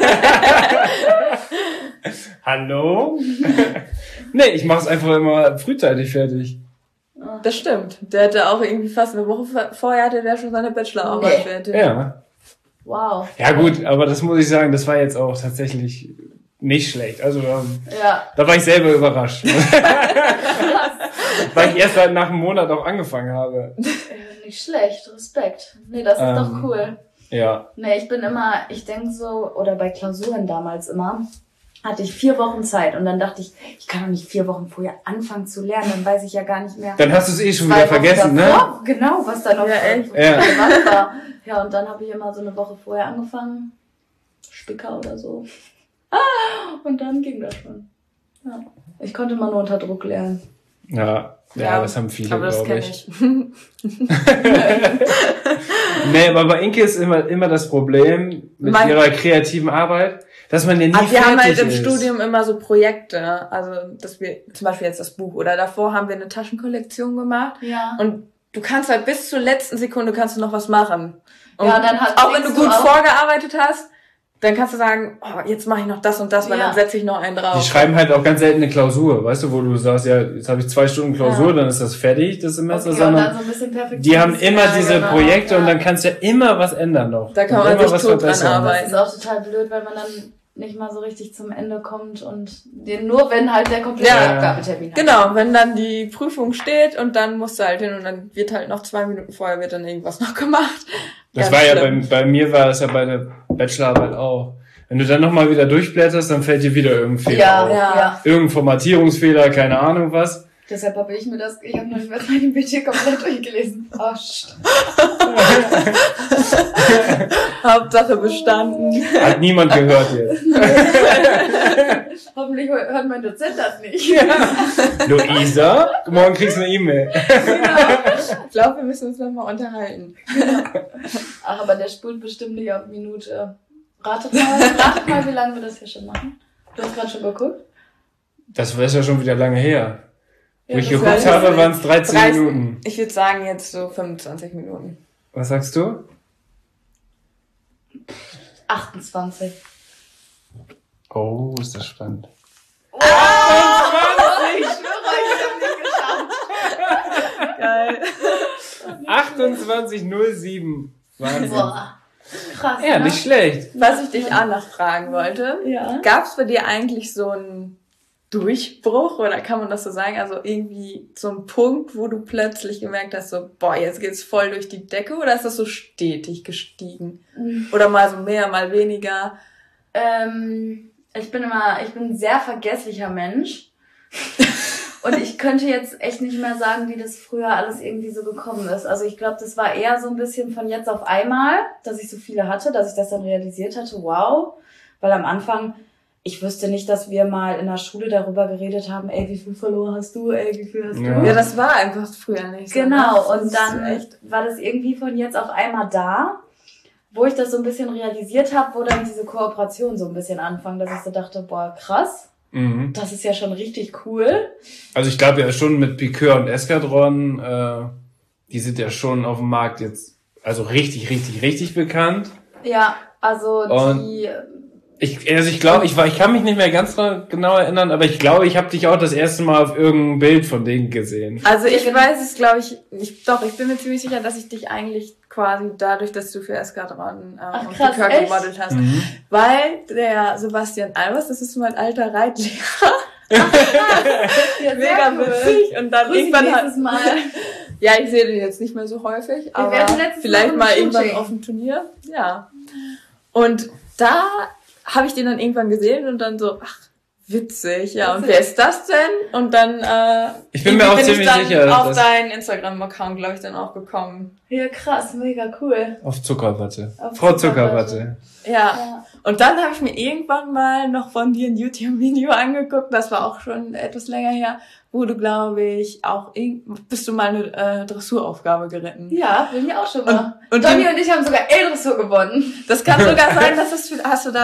hallo? Nee, ich mache es einfach immer frühzeitig fertig. Das stimmt. Der hatte auch irgendwie fast eine Woche vorher hatte der schon seine Bachelorarbeit Nee. fertig. Ja. Wow. Ja gut, aber das muss ich sagen, das war jetzt auch tatsächlich nicht schlecht. Also Ja. da war ich selber überrascht. Weil ich erst halt nach einem Monat auch angefangen habe. Nicht schlecht. Respekt. Nee, das ist doch cool. Ja. Nee, ich denke so, oder bei Klausuren damals immer, hatte ich 4 Wochen Zeit und dann dachte ich kann doch nicht 4 Wochen vorher anfangen zu lernen, dann weiß ich ja gar nicht mehr. Dann hast du es eh schon 2 wieder Wochen vergessen, ne? davor, genau, was da noch Ja, echt? relevant war. Ja, und dann habe ich immer so eine Woche vorher angefangen. Spicker oder so. Und dann ging das schon. Ja. Ich konnte immer nur unter Druck lernen. Ja, das haben viele, aber das glaube kenne ich. ich. Nee, aber bei Inke ist immer das Problem mit Mein- ihrer kreativen Arbeit, dass man ja nie Aber wir haben halt fertig im ist. Studium immer so Projekte, also dass wir zum Beispiel jetzt das Buch oder davor haben wir eine Taschenkollektion gemacht Ja. und du kannst halt bis zur letzten Sekunde kannst du noch was machen. Und Ja, dann auch wenn du legst du gut auch- vorgearbeitet hast, dann kannst du sagen, oh, jetzt mache ich noch das und das, weil Ja. dann setze ich noch einen drauf. Die schreiben halt auch ganz selten eine Klausur, weißt du, wo du sagst, ja, jetzt habe ich 2 Stunden Klausur, Ja. dann ist das fertig, das Semester, Okay, und dann sondern so ein bisschen perfekt. die haben immer Ja, diese genau, Projekte ja. und dann kannst du ja immer was ändern noch. Da kann Und man immer sich was tot dran verbessern. arbeiten. Das ist auch total blöd, weil man dann nicht mal so richtig zum Ende kommt und den nur wenn halt der komplette Ja. Abgabetermin hat. Genau, wenn dann die Prüfung steht und dann musst du halt hin und dann wird halt noch 2 Minuten vorher wird dann irgendwas noch gemacht. Das Ganz war ja schlimm. bei mir war es ja bei der Bachelorarbeit auch. Wenn du dann nochmal wieder durchblätterst, dann fällt dir wieder irgendein Fehler Ja, auf. ja. Irgendein Formatierungsfehler, keine Ahnung was. Deshalb habe ich habe noch nicht mal mein BT komplett durchgelesen. Oh, Hauptsache bestanden. Hat niemand gehört jetzt. hoffentlich hört mein Dozent das nicht. Luisa, morgen kriegst du eine E-Mail. Ich glaube, wir müssen uns nochmal unterhalten. Ach, aber der spult bestimmt nicht auf Minute. Ratet mal, wie lange wir das hier schon machen. Du hast gerade schon geguckt. Das ist ja schon wieder lange her. Wo ich das geguckt war habe, jetzt waren es 13 Minuten. Ich würde sagen jetzt so 25 Minuten. Was sagst du? 28. Oh, ist das spannend. Ich schwöre, ich habe nicht geschafft. Geil. 28,07. Wahnsinn. Boah, krass. Ja, ne? nicht schlecht. Was ich dich auch noch fragen wollte, Ja. gab es bei dir eigentlich so einen Durchbruch oder kann man das so sagen? Also irgendwie so ein Punkt, wo du plötzlich gemerkt hast, so, boah, jetzt geht's voll durch die Decke oder ist das so stetig gestiegen? Oder mal so mehr, mal weniger? Ich bin ein sehr vergesslicher Mensch. Und ich könnte jetzt echt nicht mehr sagen, wie das früher alles irgendwie so gekommen ist. Also ich glaube, das war eher so ein bisschen von jetzt auf einmal, dass ich so viele hatte, dass ich das dann realisiert hatte, wow. Weil am Anfang, ich wüsste nicht, dass wir mal in der Schule darüber geredet haben, ey, wie viel Follower hast du, ey, wie viel hast du? Ja, das war einfach früher nicht so. Genau, Das und ist dann echt. war das irgendwie von jetzt auf einmal da, wo ich das so ein bisschen realisiert habe, wo dann diese Kooperation so ein bisschen anfing, dass ich so dachte, boah, krass, das ist ja schon richtig cool. Also ich glaube ja schon mit Piqueur und Eskadron, die sind ja schon auf dem Markt jetzt, also richtig bekannt. Ja, also Und die... Ich kann mich nicht mehr ganz genau erinnern, aber ich glaube, ich habe dich auch das erste Mal auf irgendeinem Bild von denen gesehen. Also ich weiß es, glaube ich, ich bin mir ziemlich sicher, dass ich dich eigentlich quasi dadurch, dass du für Eskadron und krass, Piqueur echt? gemodelt hast. Weil der Sebastian Albers, das ist mein alter Reitlehrer, Ja, mega cool. witzig. Und dann Grüß ihn irgendwann nächstes Mal. ja, ich sehe den jetzt nicht mehr so häufig, aber werden letztes vielleicht Mal mal im irgendwann Shooting. auf dem Turnier. Ja. Und da habe ich den dann irgendwann gesehen und dann so, ach, witzig, ja. Und wer ist das denn? Und dann Ich bin mir auch ziemlich dann sicher, auf dass- deinen Instagram-Account, glaube ich, dann auch gekommen. Ja, krass, mega cool. Auf Zuckerwatte. Auf Frau Zuckerwatte. Zuckerwatte. Ja. Ja. Und dann habe ich mir irgendwann mal noch von dir ein YouTube-Video angeguckt, das war auch schon etwas länger her, wo du, glaube ich, auch bist du mal eine Dressuraufgabe geritten. Ja, bin ich auch schon mal. Und Donny und ich haben sogar L-Dressur gewonnen. Das kann sogar sein, dass das hast du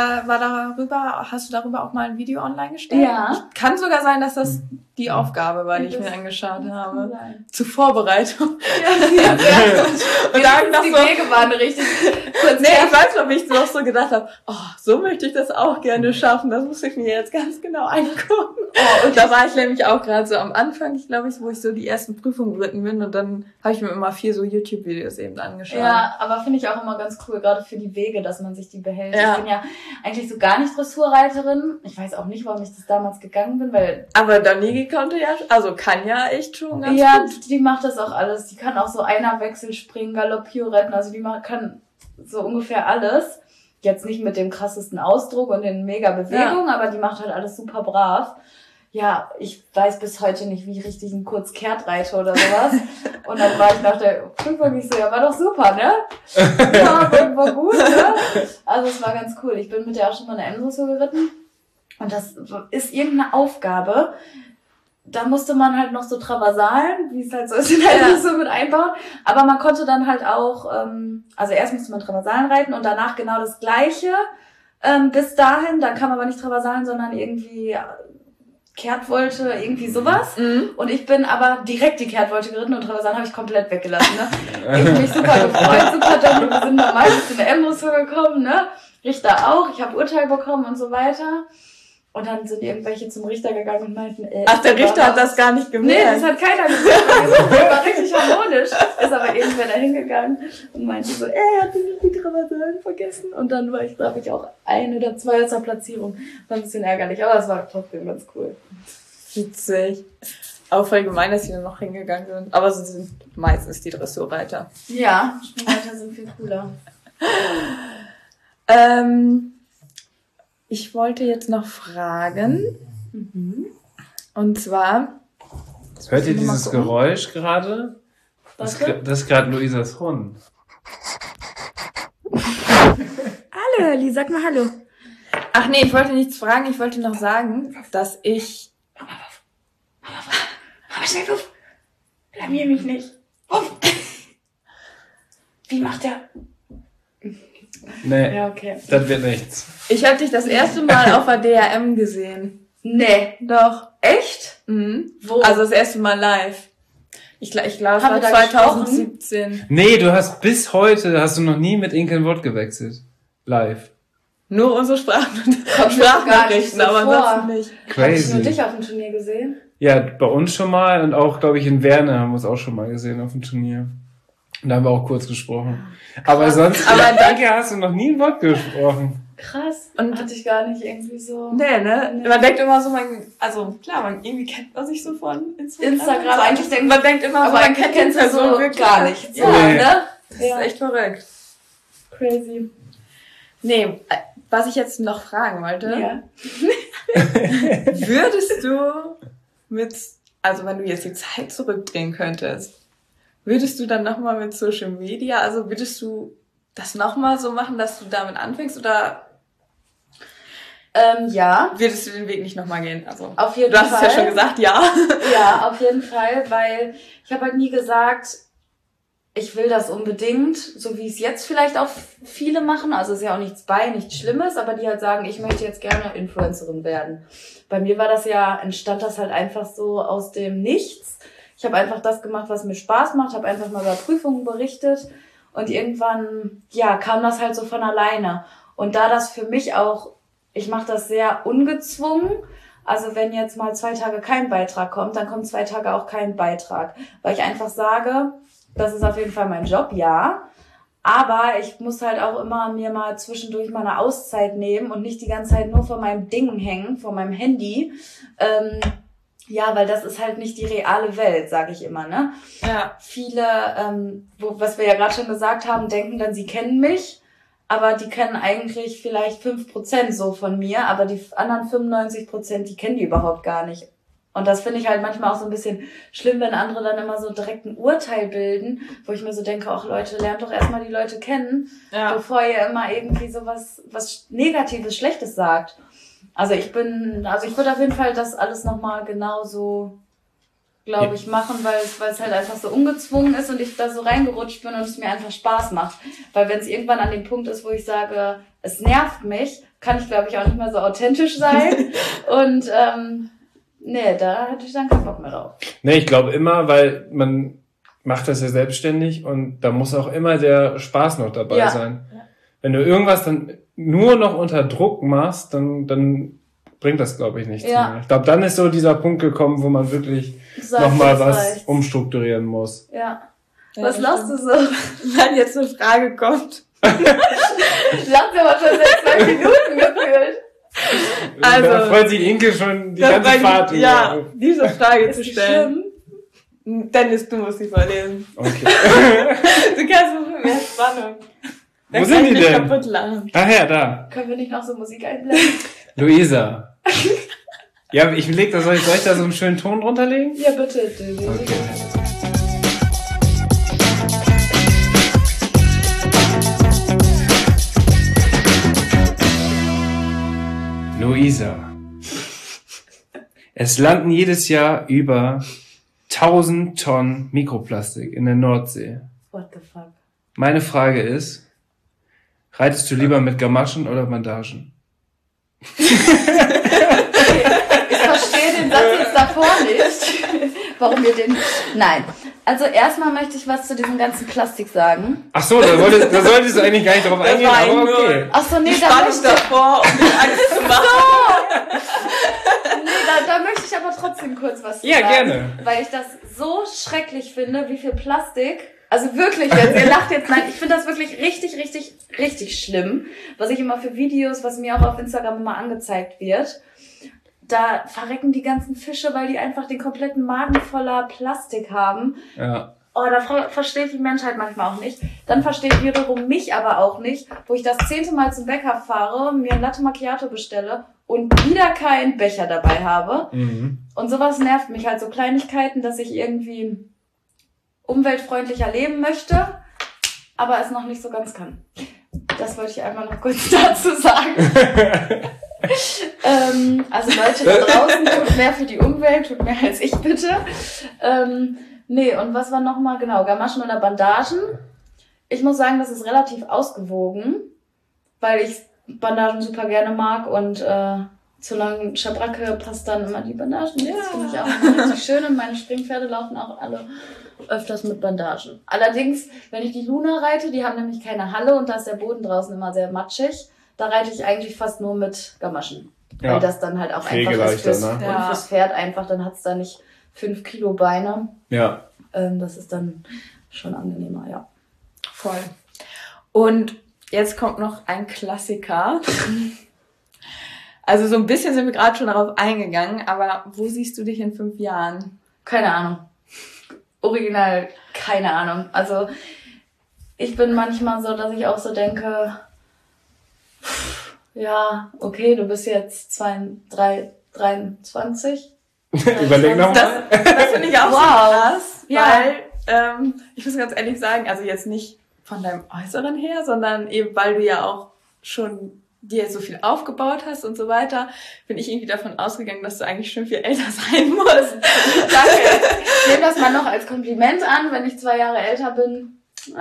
darüber auch mal ein Video online gestellt? Ja. Kann sogar sein, dass das die Aufgabe war, die ich mir angeschaut habe. Nein. Zur Vorbereitung. Ja, sehr gut. Und da hab ich noch Die so, Wege waren richtig kurz. nee, ich weiß noch, wie ich noch so gedacht habe, oh, so möchte ich das auch gerne schaffen. Das muss ich mir jetzt ganz genau angucken. Und da war ich nämlich auch gerade so am Anfang, wo ich so die ersten Prüfungen geritten bin und dann habe ich mir immer 4 so YouTube-Videos eben angeschaut. Ja, aber finde ich auch immer ganz cool, gerade für die Wege, dass man sich die behält. Ja. Ich bin ja eigentlich so gar nicht Dressurreiterin. Ich weiß auch nicht, warum ich das damals gegangen bin, weil Aber Donny kann ja echt schon ganz ja, gut. die macht das auch alles. Die kann auch so Einerwechsel springen, Galoppioretten, also kann so ungefähr alles. Jetzt nicht mit dem krassesten Ausdruck und den mega Bewegungen, aber die macht halt alles super brav. Ja, ich weiß bis heute nicht, wie ich richtig einen Kurzkehrt reite oder sowas. Und dann war ich nach der Prüfung nicht so, ja, war doch super, ne? Ja, war gut, ne? Also es war ganz cool. Ich bin mit der auch schon mal eine M-Dressur geritten. Und das ist irgendeine Aufgabe. Da musste man halt noch so Traversalen, wie es halt so ist, in der Dressur mit einbauen. Aber man konnte dann halt auch, also erst musste man Traversalen reiten und danach genau das Gleiche. Bis dahin, dann kam aber nicht Traversalen, sondern irgendwie Kehrtwolte, irgendwie sowas. Und ich bin aber direkt die Kehrtwolte geritten und Traversalen habe ich komplett weggelassen, ne? Ich hab mich super gefreut, super toll. Wir sind normal bis in der M-Dressur gekommen, ne? Richter auch, ich habe Urteil bekommen und so weiter. Und dann sind irgendwelche zum Richter gegangen und meinten, Ach, der Richter hat das gar nicht Nee, gemerkt. das hat keiner gesagt. Das war richtig harmonisch. Ist aber irgendwer da hingegangen und meinte so, er hat die Traversalen vergessen. Und dann war ich, glaube ich, auch 1 oder 2 aus der Platzierung. War ein bisschen ärgerlich, aber es war trotzdem ganz cool. Witzig. Auch voll gemein, dass sie dann noch hingegangen sind. Aber sie sind meistens die Dressurreiter. Ja, Springreiter sind viel cooler. Ich wollte jetzt noch fragen. Und zwar, Hört ihr Mal dieses gucken. Geräusch gerade? Das ist gerade Luisas Hund. hallo Hörli, sag mal hallo. Ach nee, ich wollte nichts fragen, ich wollte noch sagen, dass ich... Aber schnell auf! Blamier mich nicht. Wie macht der? Nee, Ja, okay. das wird nichts. Ich habe dich das erste Mal auf der DRM gesehen. Nee. Doch. Echt? Mhm. Wo? Also das erste Mal live. Ich glaube, es Haben war wir da 2017. Nee, du hast bis heute, hast du noch nie mit Inke ein Wort gewechselt. Live. Nur unsere Kommt mir gar nicht Sprachnachrichten, so aber vor. ansonsten nicht. Hab ich nur Crazy. dich auf dem Turnier gesehen? Ja, bei uns schon mal und auch, glaube ich, in Werne haben wir es auch schon mal gesehen auf dem Turnier. Und da haben wir auch kurz gesprochen. Aber sonst, Aber mit Inke hast du noch nie ein Wort gesprochen. Krass. Und- Und hatte ich gar nicht irgendwie so... Nee, ne? Nee. Man denkt immer so, also klar, irgendwie kennt man sich so von Instagram. So, eigentlich denkt man denkt immer so, Aber man eigentlich kennt die kennst du Person so wirklich gar nicht. Ja, Nee. ne? Das Ja. ist echt verrückt. Crazy. Nee, was ich jetzt noch fragen wollte, Ja. würdest du also wenn du jetzt die Zeit zurückdrehen könntest, würdest du dann nochmal mit Social Media, also würdest du das nochmal so machen, dass du damit anfängst oder Ja, würdest du den Weg nicht nochmal gehen? Also auf jeden du hast Fall. es ja schon gesagt, ja. Ja, auf jeden Fall, weil ich habe halt nie gesagt, ich will das unbedingt, so wie es jetzt vielleicht auch viele machen. Also ist ja auch nichts Schlimmes, aber die halt sagen, ich möchte jetzt gerne Influencerin werden. Bei mir war das ja, entstand das halt einfach so aus dem Nichts. Ich habe einfach das gemacht, was mir Spaß macht, habe einfach mal über Prüfungen berichtet und irgendwann, ja, kam das halt so von alleine. Und da das für mich auch, ich mache das sehr ungezwungen. Also wenn jetzt mal 2 Tage kein Beitrag kommt, dann kommt 2 Tage auch kein Beitrag. Weil ich einfach sage, das ist auf jeden Fall mein Job, ja. Aber ich muss halt auch immer mir mal zwischendurch mal eine Auszeit nehmen und nicht die ganze Zeit nur vor meinem Ding hängen, vor meinem Handy. Ja, weil das ist halt nicht die reale Welt, sage ich immer, ne? Ja. Viele, was wir ja gerade schon gesagt haben, denken dann, sie kennen mich, aber die kennen eigentlich vielleicht 5% so von mir, aber die anderen 95%, die kennen die überhaupt gar nicht. Und das finde ich halt manchmal auch so ein bisschen schlimm, wenn andere dann immer so direkt ein Urteil bilden, wo ich mir so denke, ach Leute, lernt doch erstmal die Leute kennen, Ja. bevor ihr immer irgendwie so was Negatives, Schlechtes sagt. Also ich würde auf jeden Fall das alles nochmal genauso, glaube ich, machen, weil es halt einfach so ungezwungen ist und ich da so reingerutscht bin und es mir einfach Spaß macht. Weil wenn es irgendwann an dem Punkt ist, wo ich sage, es nervt mich, kann ich, glaube ich, auch nicht mehr so authentisch sein. Und nee, da hätte ich dann keinen Bock mehr drauf. Nee, ich glaube immer, weil man macht das ja selbstständig und da muss auch immer der Spaß noch dabei Ja. sein. Ja. Wenn du irgendwas dann nur noch unter Druck machst, dann bringt das, glaube ich, nichts Ja. mehr. Ich glaube, dann ist so dieser Punkt gekommen, wo man wirklich nochmal was umstrukturieren muss. Ja. Ja, Was das lachst du so? Wenn jetzt eine Frage kommt. Lachst du aber schon seit 2 Minuten gefühlt. Also- da freut sich Inke schon die Das ganze war- Fahrt über. Ja, diese Frage zu Ist stellen. schlimm. Dennis, du musst sie vorlesen. Okay. Du kannst mit mehr Spannung. Wo sind die denn? Kaputt lachen. Ach ja, da. Können wir nicht noch so Musik einblenden? Luisa. Ja, soll ich da so einen schönen Ton drunter legen? Ja, bitte. Okay. Luisa. Es landen jedes Jahr über 1000 Tonnen Mikroplastik in der Nordsee. What the fuck? Meine Frage ist, reitest du lieber mit Gamaschen oder Bandagen? Ich verstehe den Satz jetzt davor nicht. Warum wir den... Nein. Also erstmal möchte ich was zu diesem ganzen Plastik sagen. Ach so, da solltest du eigentlich gar nicht drauf eingehen, war aber eigentlich okay. nur- Ach so, nee, da Stand ich möchte, davor, um dir Angst zu machen. da möchte ich aber trotzdem kurz was zu Ja, sagen. gerne. Weil ich das so schrecklich finde, wie viel Plastik... Also wirklich jetzt, ihr lacht jetzt, nein, ich finde das wirklich richtig, richtig, richtig schlimm, was ich immer für Videos, was mir auch auf Instagram immer angezeigt wird. Da verrecken die ganzen Fische, weil die einfach den kompletten Magen voller Plastik haben. Ja. Oh, da verstehe ich die Menschheit manchmal auch nicht. Dann verstehe ich wiederum mich aber auch nicht, wo ich das 10. Mal zum Bäcker fahre, mir ein Latte Macchiato bestelle und wieder keinen Becher dabei habe. Mhm. Und sowas nervt mich halt, so Kleinigkeiten, dass ich irgendwie umweltfreundlicher leben möchte, aber es noch nicht so ganz kann. Das wollte ich einmal noch kurz dazu sagen. Also Leute da draußen, tut mehr für die Umwelt, tut mehr als ich bitte. Nee, und was war nochmal, genau, Gamaschen oder Bandagen? Ich muss sagen, das ist relativ ausgewogen. weil ich Bandagen super gerne mag und zu langen Schabracke passt dann immer die Bandagen. Ja. Das finde ich auch immer richtig schön und meine Springpferde laufen auch alle öfters mit Bandagen. Allerdings, wenn ich die Luna reite, die haben nämlich keine Halle und da ist der Boden draußen immer sehr matschig, da reite ich eigentlich fast nur mit Gamaschen. Ja. Weil das dann halt auch einfach ist fürs Pferd einfach, dann hat's da nicht 5 Kilo Beine. Ja. Das ist dann schon angenehmer, ja. Voll. Und jetzt kommt noch ein Klassiker. Also so ein bisschen sind wir gerade schon darauf eingegangen, aber wo siehst du dich in 5 Jahren? Keine Ahnung. Original, keine Ahnung. Also ich bin manchmal so, dass ich auch so denke, ja, okay, du bist jetzt 23. Überleg nochmal. Das finde ich auch so krass, ja. Weil ich muss ganz ehrlich sagen, also jetzt nicht von deinem Äußeren her, sondern eben weil du ja auch schon dir so viel aufgebaut hast und so weiter, bin ich irgendwie davon ausgegangen, dass du eigentlich schon viel älter sein musst. Danke. Ich nehme das mal noch als Kompliment an, wenn ich 2 Jahre älter bin.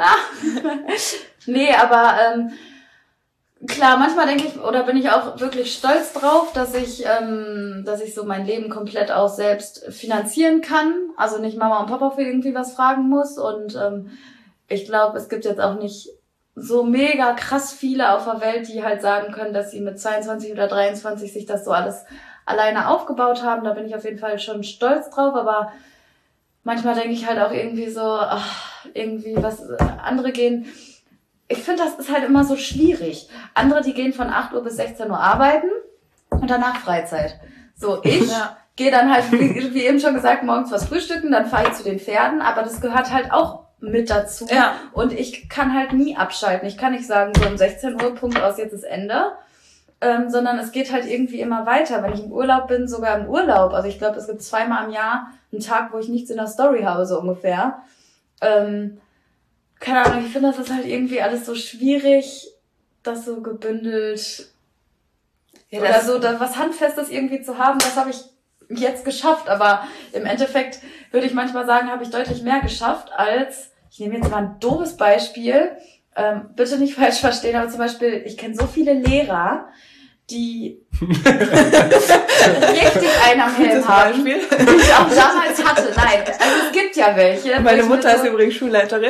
Nee, aber klar, manchmal denke ich, oder bin ich auch wirklich stolz drauf, dass ich so mein Leben komplett auch selbst finanzieren kann. Also nicht Mama und Papa für irgendwie was fragen muss. Und ich glaube, es gibt jetzt auch nicht so mega krass viele auf der Welt, die halt sagen können, dass sie mit 22 oder 23 sich das so alles alleine aufgebaut haben. Da bin ich auf jeden Fall schon stolz drauf, aber manchmal denke ich halt auch irgendwie so, irgendwie was andere gehen. Ich finde, das ist halt immer so schwierig. Andere, die gehen von 8 Uhr bis 16 Uhr arbeiten und danach Freizeit. So, ich gehe dann halt, wie eben schon gesagt, morgens was frühstücken, dann fahre ich zu den Pferden, aber das gehört halt auch mit dazu. Ja. Und ich kann halt nie abschalten. Ich kann nicht sagen, so um 16 Uhr, Punkt aus, jetzt ist Ende. Sondern es geht halt irgendwie immer weiter. Wenn ich im Urlaub bin, sogar im Urlaub. Also ich glaube, es gibt 2-mal im Jahr einen Tag, wo ich nichts in der Story habe, so ungefähr. Keine Ahnung, ich finde, das ist halt irgendwie alles so schwierig, das so gebündelt oder so was Handfestes irgendwie zu haben. Das habe ich jetzt geschafft, aber im Endeffekt würde ich manchmal sagen, habe ich deutlich mehr geschafft als, ich nehme jetzt mal ein doofes Beispiel, bitte nicht falsch verstehen, aber zum Beispiel, ich kenne so viele Lehrer, die richtig einen am Helm haben, die ich auch damals hatte. Nein, also es gibt ja welche. Meine Mutter ist übrigens Schulleiterin.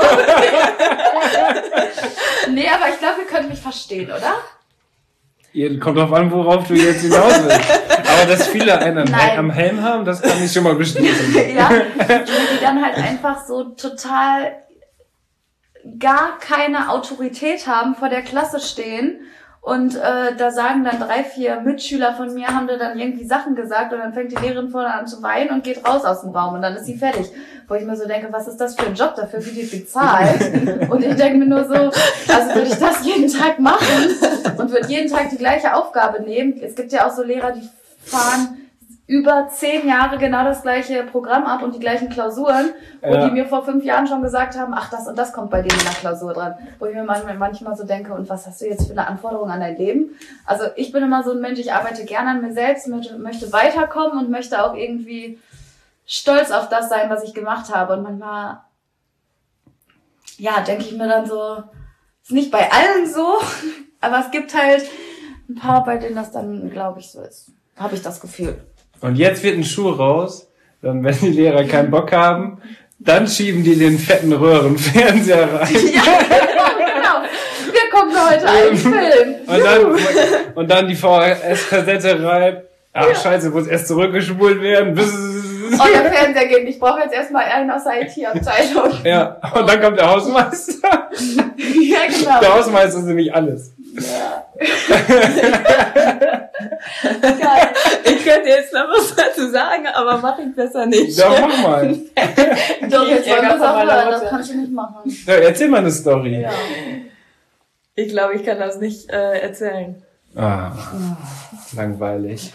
Nee, aber ich glaube, ihr könnt mich verstehen, oder? Kommt drauf an, worauf du jetzt hinaus willst. Aber dass viele einen am Helm haben, das kann ich schon mal bestätigen. Ja, die dann halt einfach so total gar keine Autorität haben, vor der Klasse stehen und da sagen dann 3, 4 Mitschüler von mir, haben da dann irgendwie Sachen gesagt und dann fängt die Lehrerin vorne an zu weinen und geht raus aus dem Raum und dann ist sie fertig. Wo ich mir so denke, was ist das für ein Job, dafür wird die bezahlt? Und ich denke mir nur so, also würde ich das jeden Tag machen und würde jeden Tag die gleiche Aufgabe nehmen. Es gibt ja auch so Lehrer, die fahren über 10 Jahre genau das gleiche Programm ab und die gleichen Klausuren, wo die mir vor 5 Jahren schon gesagt haben, ach, das und das kommt bei denen in der Klausur dran. Wo ich mir manchmal so denke, und was hast du jetzt für eine Anforderung an dein Leben? Also ich bin immer so ein Mensch, ich arbeite gerne an mir selbst, möchte weiterkommen und möchte auch irgendwie stolz auf das sein, was ich gemacht habe. Und manchmal, ja, denke ich mir dann so, ist nicht bei allen so, aber es gibt halt ein paar, bei denen das dann, glaube ich, so ist. Habe ich das Gefühl. Und jetzt wird ein Schuh raus, dann, wenn die Lehrer keinen Bock haben, dann schieben die den fetten Röhrenfernseher rein. Ja, genau. Wir gucken heute einen Film. Und dann die VHS-Kassette rein. Ach, scheiße, muss erst zurückgespult werden. Oh, der Fernseher geht nicht. Ich brauche jetzt erstmal einen aus der IT-Abteilung. Ja, und dann kommt der Hausmeister. Ja, genau. Der Hausmeister ist nämlich alles. Ja. Geil. Ich könnte jetzt noch was dazu sagen, aber mach ich besser nicht. Ja, mach mal. Doch, jetzt wollen wir es auch hören. Das kann ich nicht machen. Ja, erzähl mal eine Story. Ja. Ich glaube, ich kann das nicht erzählen. Ah, langweilig.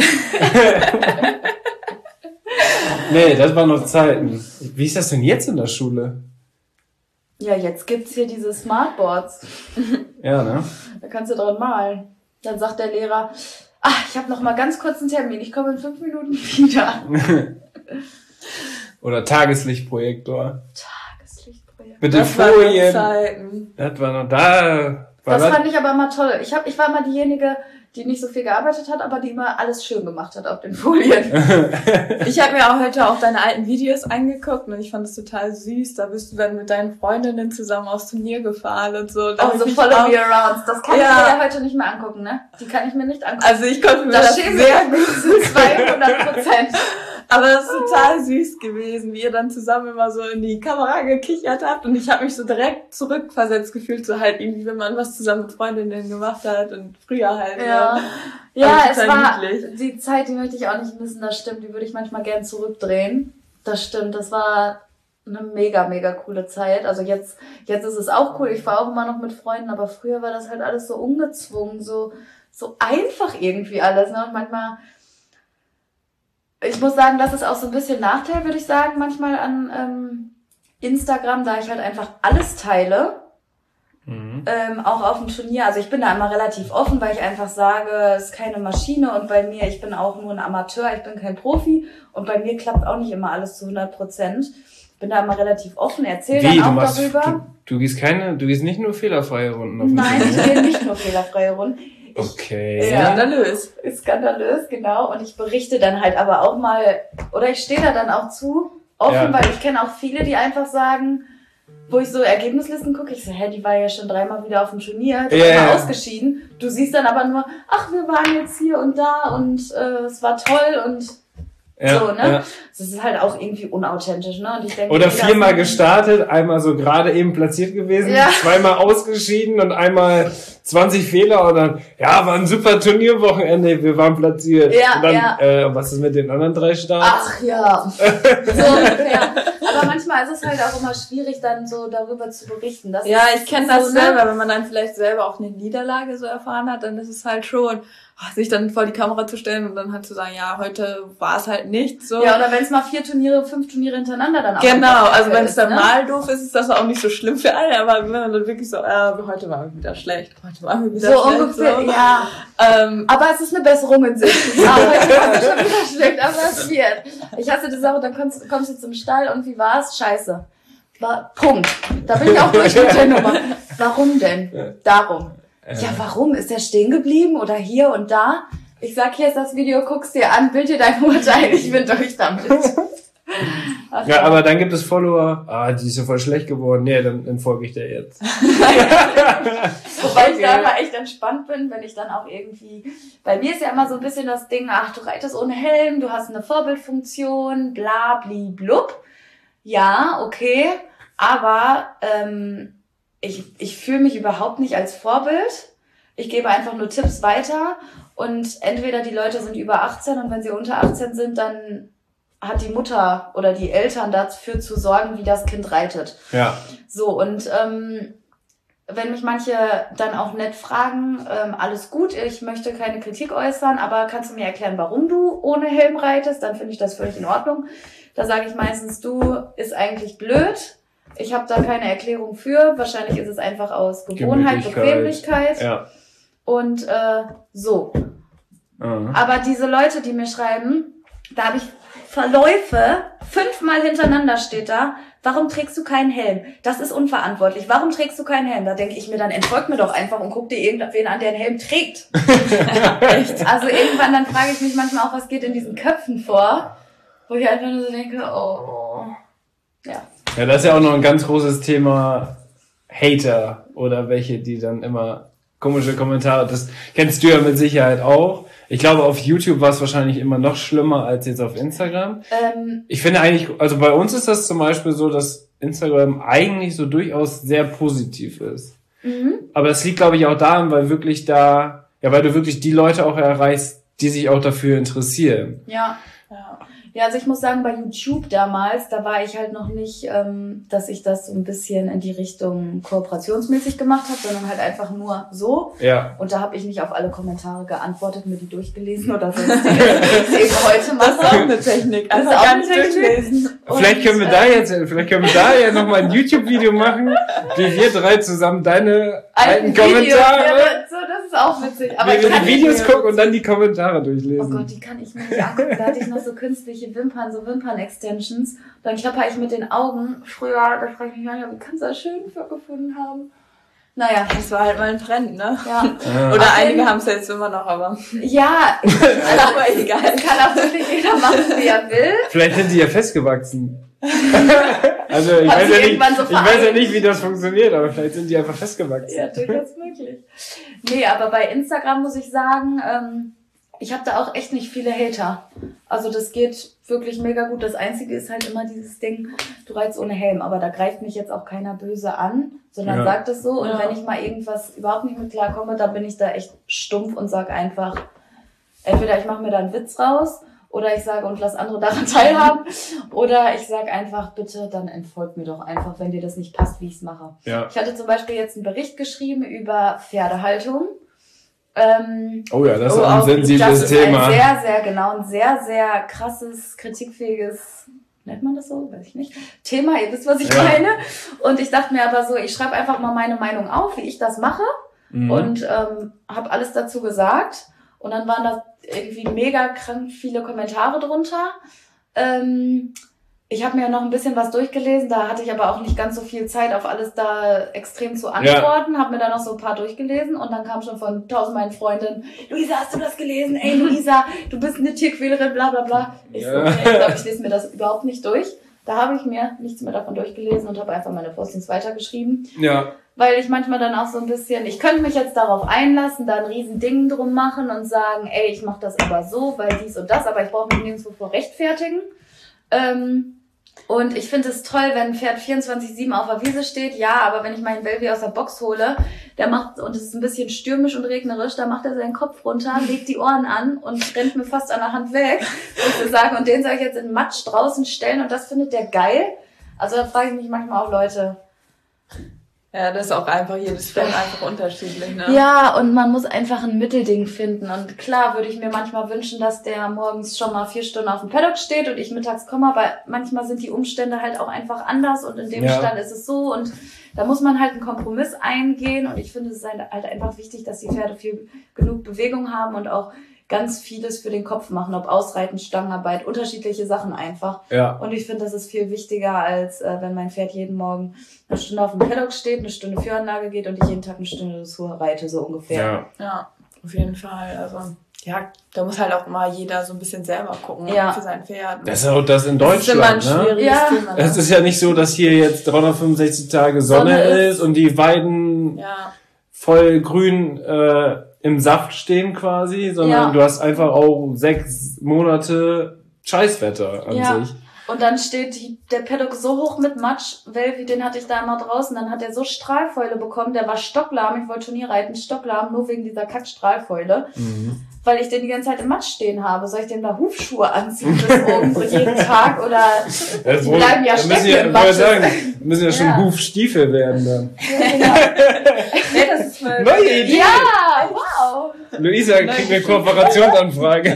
Nee, das waren noch Zeiten. Wie ist das denn jetzt in der Schule? Ja, jetzt gibt's hier diese Smartboards. Ja, ne? Da kannst du dran malen. Dann sagt der Lehrer, ich habe noch mal ganz kurz einen Termin. Ich komme in 5 Minuten wieder. Oder Tageslichtprojektor. Tageslichtprojektor. Bitte das Folien. Zeiten. Das war noch da. Das fand ich aber immer toll. Ich war immer diejenige, die nicht so viel gearbeitet hat, aber die immer alles schön gemacht hat auf den Folien. Ich habe mir auch heute auch deine alten Videos angeguckt und ich fand es total süß. Da bist du dann mit deinen Freundinnen zusammen aufs Turnier gefahren und so. Oh, so Follow Me Arounds. Das kann ich mir ja heute nicht mehr angucken, ne? Die kann ich mir nicht angucken. Also ich konnte mir das sehr gut 200%. Aber das ist total süß gewesen, wie ihr dann zusammen immer so in die Kamera gekichert habt. Und ich habe mich so direkt zurückversetzt gefühlt, so halt irgendwie, wenn man was zusammen mit Freundinnen gemacht hat und früher halt. Ja, es war niedlich. Die Zeit, die möchte ich auch nicht missen, das stimmt. Die würde ich manchmal gern zurückdrehen. Das stimmt, das war eine mega, mega coole Zeit. Also jetzt ist es auch cool. Ich fahre auch immer noch mit Freunden, aber früher war das halt alles so ungezwungen, so einfach irgendwie alles. Ne? Und manchmal... Ich muss sagen, das ist auch so ein bisschen Nachteil, würde ich sagen, manchmal an Instagram, da ich halt einfach alles teile, auch auf dem Turnier. Also ich bin da immer relativ offen, weil ich einfach sage, es ist keine Maschine und bei mir, ich bin auch nur ein Amateur, ich bin kein Profi und bei mir klappt auch nicht immer alles zu 100%. Ich bin da immer relativ offen, erzähle dann auch darüber. Du gehst nicht nur fehlerfreie Runden auf dem Nein, ich gehe nicht nur fehlerfreie Runden. Okay. Skandalös. Skandalös, genau. Und ich berichte dann halt aber auch mal, oder ich stehe da dann auch zu offen, weil ich kenne auch viele, die einfach sagen, wo ich so Ergebnislisten gucke, ich so, die war ja schon 3-mal wieder auf dem Turnier, die ist mal ausgeschieden. Du siehst dann aber nur, ach, wir waren jetzt hier und da und es war toll und so, ne? Ja. Das ist halt auch irgendwie unauthentisch, ne? Und ich denke, oder 4-mal gestartet, einmal so gerade eben platziert gewesen, 2-mal ausgeschieden und einmal 20 Fehler und dann, war ein super Turnierwochenende, wir waren platziert. Ja, und dann, was ist mit den anderen 3 Starts? Ach ja. So ungefähr. Aber manchmal ist es halt auch immer schwierig, dann so darüber zu berichten. Das ich kenne das so, selber, wenn man dann vielleicht selber auch eine Niederlage so erfahren hat, dann ist es halt schon, sich dann vor die Kamera zu stellen und dann halt zu sagen, heute war es halt nicht so. Ja, oder wenn es mal 5 Turniere hintereinander dann auch. Genau, also wenn es dann mal doof ist, ist das auch nicht so schlimm für alle, aber wenn man dann wirklich so, heute war mir wieder schlecht, heute war mir wieder so schlecht. Ungefähr, so ungefähr, aber es ist eine Besserung in sich. Heute war mir schon wieder schlecht, aber es wird. Ich hasse das auch, dann kommst du zum Stall und wie war's? Scheiße. Punkt. Da bin ich auch durch mit der Nummer. Warum denn? Darum. Ja, warum? Ist der stehen geblieben oder hier und da? Ich sag, hier ist das Video, guck's dir an, bild dir dein Urteil, ich bin durch damit. Ach, aber dann gibt es Follower, die ist ja voll schlecht geworden, dann folge ich dir jetzt. Wobei ich da immer echt entspannt bin, wenn ich dann auch irgendwie, bei mir ist ja immer so ein bisschen das Ding, du reitest ohne Helm, du hast eine Vorbildfunktion, bla, bli, blub. Ja, okay, aber ich fühle mich überhaupt nicht als Vorbild. Ich gebe einfach nur Tipps weiter und entweder die Leute sind über 18 und wenn sie unter 18 sind, dann hat die Mutter oder die Eltern dafür zu sorgen, wie das Kind reitet. Ja. So, und wenn mich manche dann auch nett fragen, alles gut, ich möchte keine Kritik äußern, aber kannst du mir erklären, warum du ohne Helm reitest? Dann finde ich das völlig in Ordnung. Da sage ich meistens, ist eigentlich blöd. Ich habe da keine Erklärung für. Wahrscheinlich ist es einfach aus Gewohnheit, Bequemlichkeit. Ja. Und so. Aber diese Leute, die mir schreiben, da habe ich Verläufe, 5-mal hintereinander steht da, warum trägst du keinen Helm? Das ist unverantwortlich. Warum trägst du keinen Helm? Da denke ich mir, dann entfolgt mir doch einfach und guck dir irgendwen an, der einen Helm trägt. Echt. Also irgendwann, dann frage ich mich manchmal auch, was geht in diesen Köpfen vor, wo ich einfach nur so denke, ja. Ja, das ist ja auch noch ein ganz großes Thema Hater oder welche, die dann immer komische Kommentare, das kennst du ja mit Sicherheit auch. Ich glaube, auf YouTube war es wahrscheinlich immer noch schlimmer als jetzt auf Instagram. Ich finde eigentlich, also bei uns ist das zum Beispiel so, dass Instagram eigentlich so durchaus sehr positiv ist. Aber das liegt, glaube ich, auch daran, weil weil du wirklich die Leute auch erreichst, die sich auch dafür interessieren. Ja, also ich muss sagen, bei YouTube damals, da war ich halt noch nicht, dass ich das so ein bisschen in die Richtung kooperationsmäßig gemacht habe, sondern halt einfach nur so. Ja. Und da habe ich nicht auf alle Kommentare geantwortet, mir die durchgelesen oder so. Das eben heute mache. Das ist auch eine Technik. Also auch gar eine nicht Technik. durchlesen. Vielleicht können wir da ja nochmal ein YouTube-Video machen, wie wir 3 zusammen deine alten Kommentare, ja, so, das ist auch witzig. Aber wie wir die Videos gucken und dann die Kommentare durchlesen. Oh Gott, die kann ich mir nicht angucken. Da hatte ich noch so künstliche Wimpern, so Wimpern-Extensions. Dann klapper ich mit den Augen. Früher, da frage ich mich, wie kannst du das schön gefunden haben? naja. Das war halt mal ein Trend, ne? Ja. Oder einige haben es jetzt immer noch, aber Ja, aber egal. das kann auch wirklich jeder machen, wie er will. Vielleicht sind die ja festgewachsen. Also ich Hat weiß, sie ja nicht, irgendwann so ich weiß ja vereint. nicht, wie das funktioniert, aber vielleicht sind die einfach festgewachsen. Ja, durchaus möglich. Nee, aber bei Instagram muss ich sagen, ich habe da auch echt nicht viele Hater. Also das geht wirklich mega gut. Das Einzige ist halt immer dieses Ding, du reitest ohne Helm. Aber da greift mich jetzt auch keiner böse an, sondern sagt es so. Und Ja. wenn ich mal irgendwas überhaupt nicht mit klarkomme, dann bin ich da echt stumpf und sag einfach, entweder ich mache mir da einen Witz raus oder ich sage und lass andere daran teilhaben. Oder ich sage einfach, bitte, dann entfolgt mir doch einfach, wenn dir das nicht passt, wie ich es mache. Ja. Ich hatte zum Beispiel jetzt einen Bericht geschrieben über Pferdehaltung. Oh ja, das ist Oh, ein auch sensibles Das ist Thema. ein sehr, sehr krasses, kritikfähiges, nennt man das so? Weiß ich nicht. Thema, ihr wisst, was ich Ja. meine. Und ich dachte mir aber so, ich schreibe einfach mal meine Meinung auf, wie ich das mache. Und habe alles dazu gesagt. Und dann waren da irgendwie mega krank viele Kommentare drunter. Ich habe mir noch ein bisschen was durchgelesen, da hatte ich aber auch nicht ganz so viel Zeit, auf alles da extrem zu antworten. Habe mir da noch so ein paar durchgelesen und dann kam schon von 1000 meinen Freundinnen, Luisa, hast du das gelesen? Ey, Luisa, du bist eine Tierquälerin, bla bla bla. Ich so, okay, ich glaube, ich lese mir das überhaupt nicht durch. Da habe ich mir nichts mehr davon durchgelesen und habe einfach meine Postings weitergeschrieben. Ja. Weil ich manchmal dann auch so ein bisschen, ich könnte mich jetzt darauf einlassen, da ein riesen Ding drum machen und sagen, ey, ich mache das aber so, weil dies und das, aber ich brauche mich nirgendwo vor rechtfertigen. Und ich finde es toll, wenn ein Pferd 24/7 auf der Wiese steht, ja, aber wenn ich meinen Velvi aus der Box hole, der macht, und es ist ein bisschen stürmisch und regnerisch, da macht er seinen Kopf runter, legt die Ohren an und rennt mir fast an der Hand weg, sozusagen, und den soll ich jetzt in Matsch draußen stellen und das findet der geil. Also da frage ich mich manchmal auch Leute, Ja, das ist auch einfach jedes Pferd einfach unterschiedlich, ne? ja, und man muss einfach ein Mittelding finden. Und klar würde ich mir manchmal wünschen, dass der morgens schon mal 4 Stunden auf dem Paddock steht und ich mittags komme, aber manchmal sind die Umstände halt auch einfach anders und in dem Stand ist es so und da muss man halt einen Kompromiss eingehen und ich finde, es ist halt einfach wichtig, dass die Pferde genug Bewegung haben und auch ganz vieles für den Kopf machen, ob Ausreiten, Stangenarbeit, unterschiedliche Sachen einfach. Ja. Und ich finde, das ist viel wichtiger, als wenn mein Pferd jeden Morgen eine Stunde auf dem Paddock steht, eine Stunde Führanlage geht und ich jeden Tag eine Stunde Dressur reite, so ungefähr. Ja. Ja, auf jeden Fall. Also, ja, da muss halt auch mal jeder so ein bisschen selber gucken Ja. für sein Pferd. Das ist auch das in Das ist immer ein Deutschland, ne? schwieriges Ja. Thema. Es Ne? ist ja nicht so, dass hier jetzt 365 Tage Sonne Sonne ist und die Weiden Ja, voll grün im Saft stehen quasi, sondern Ja. du hast einfach auch 6 Monate Scheißwetter an Ja. sich. Und dann steht der Paddock so hoch mit Matsch, Velvi, den hatte ich da immer draußen, dann hat er so Strahlfäule bekommen, der war stocklahm, ich wollte Turnier reiten, stocklahm, nur wegen dieser Kackstrahlfäule, weil ich den die ganze Zeit im Matsch stehen habe. Soll ich dem da Hufschuhe anziehen bis oben so jeden Tag oder die bleiben ja stecken im Matsch. Müssen ja schon Ja. Hufstiefel werden dann. nee, das ist mal Neue Idee! Ja, wow. Luisa kriegt eine Kooperationsanfrage.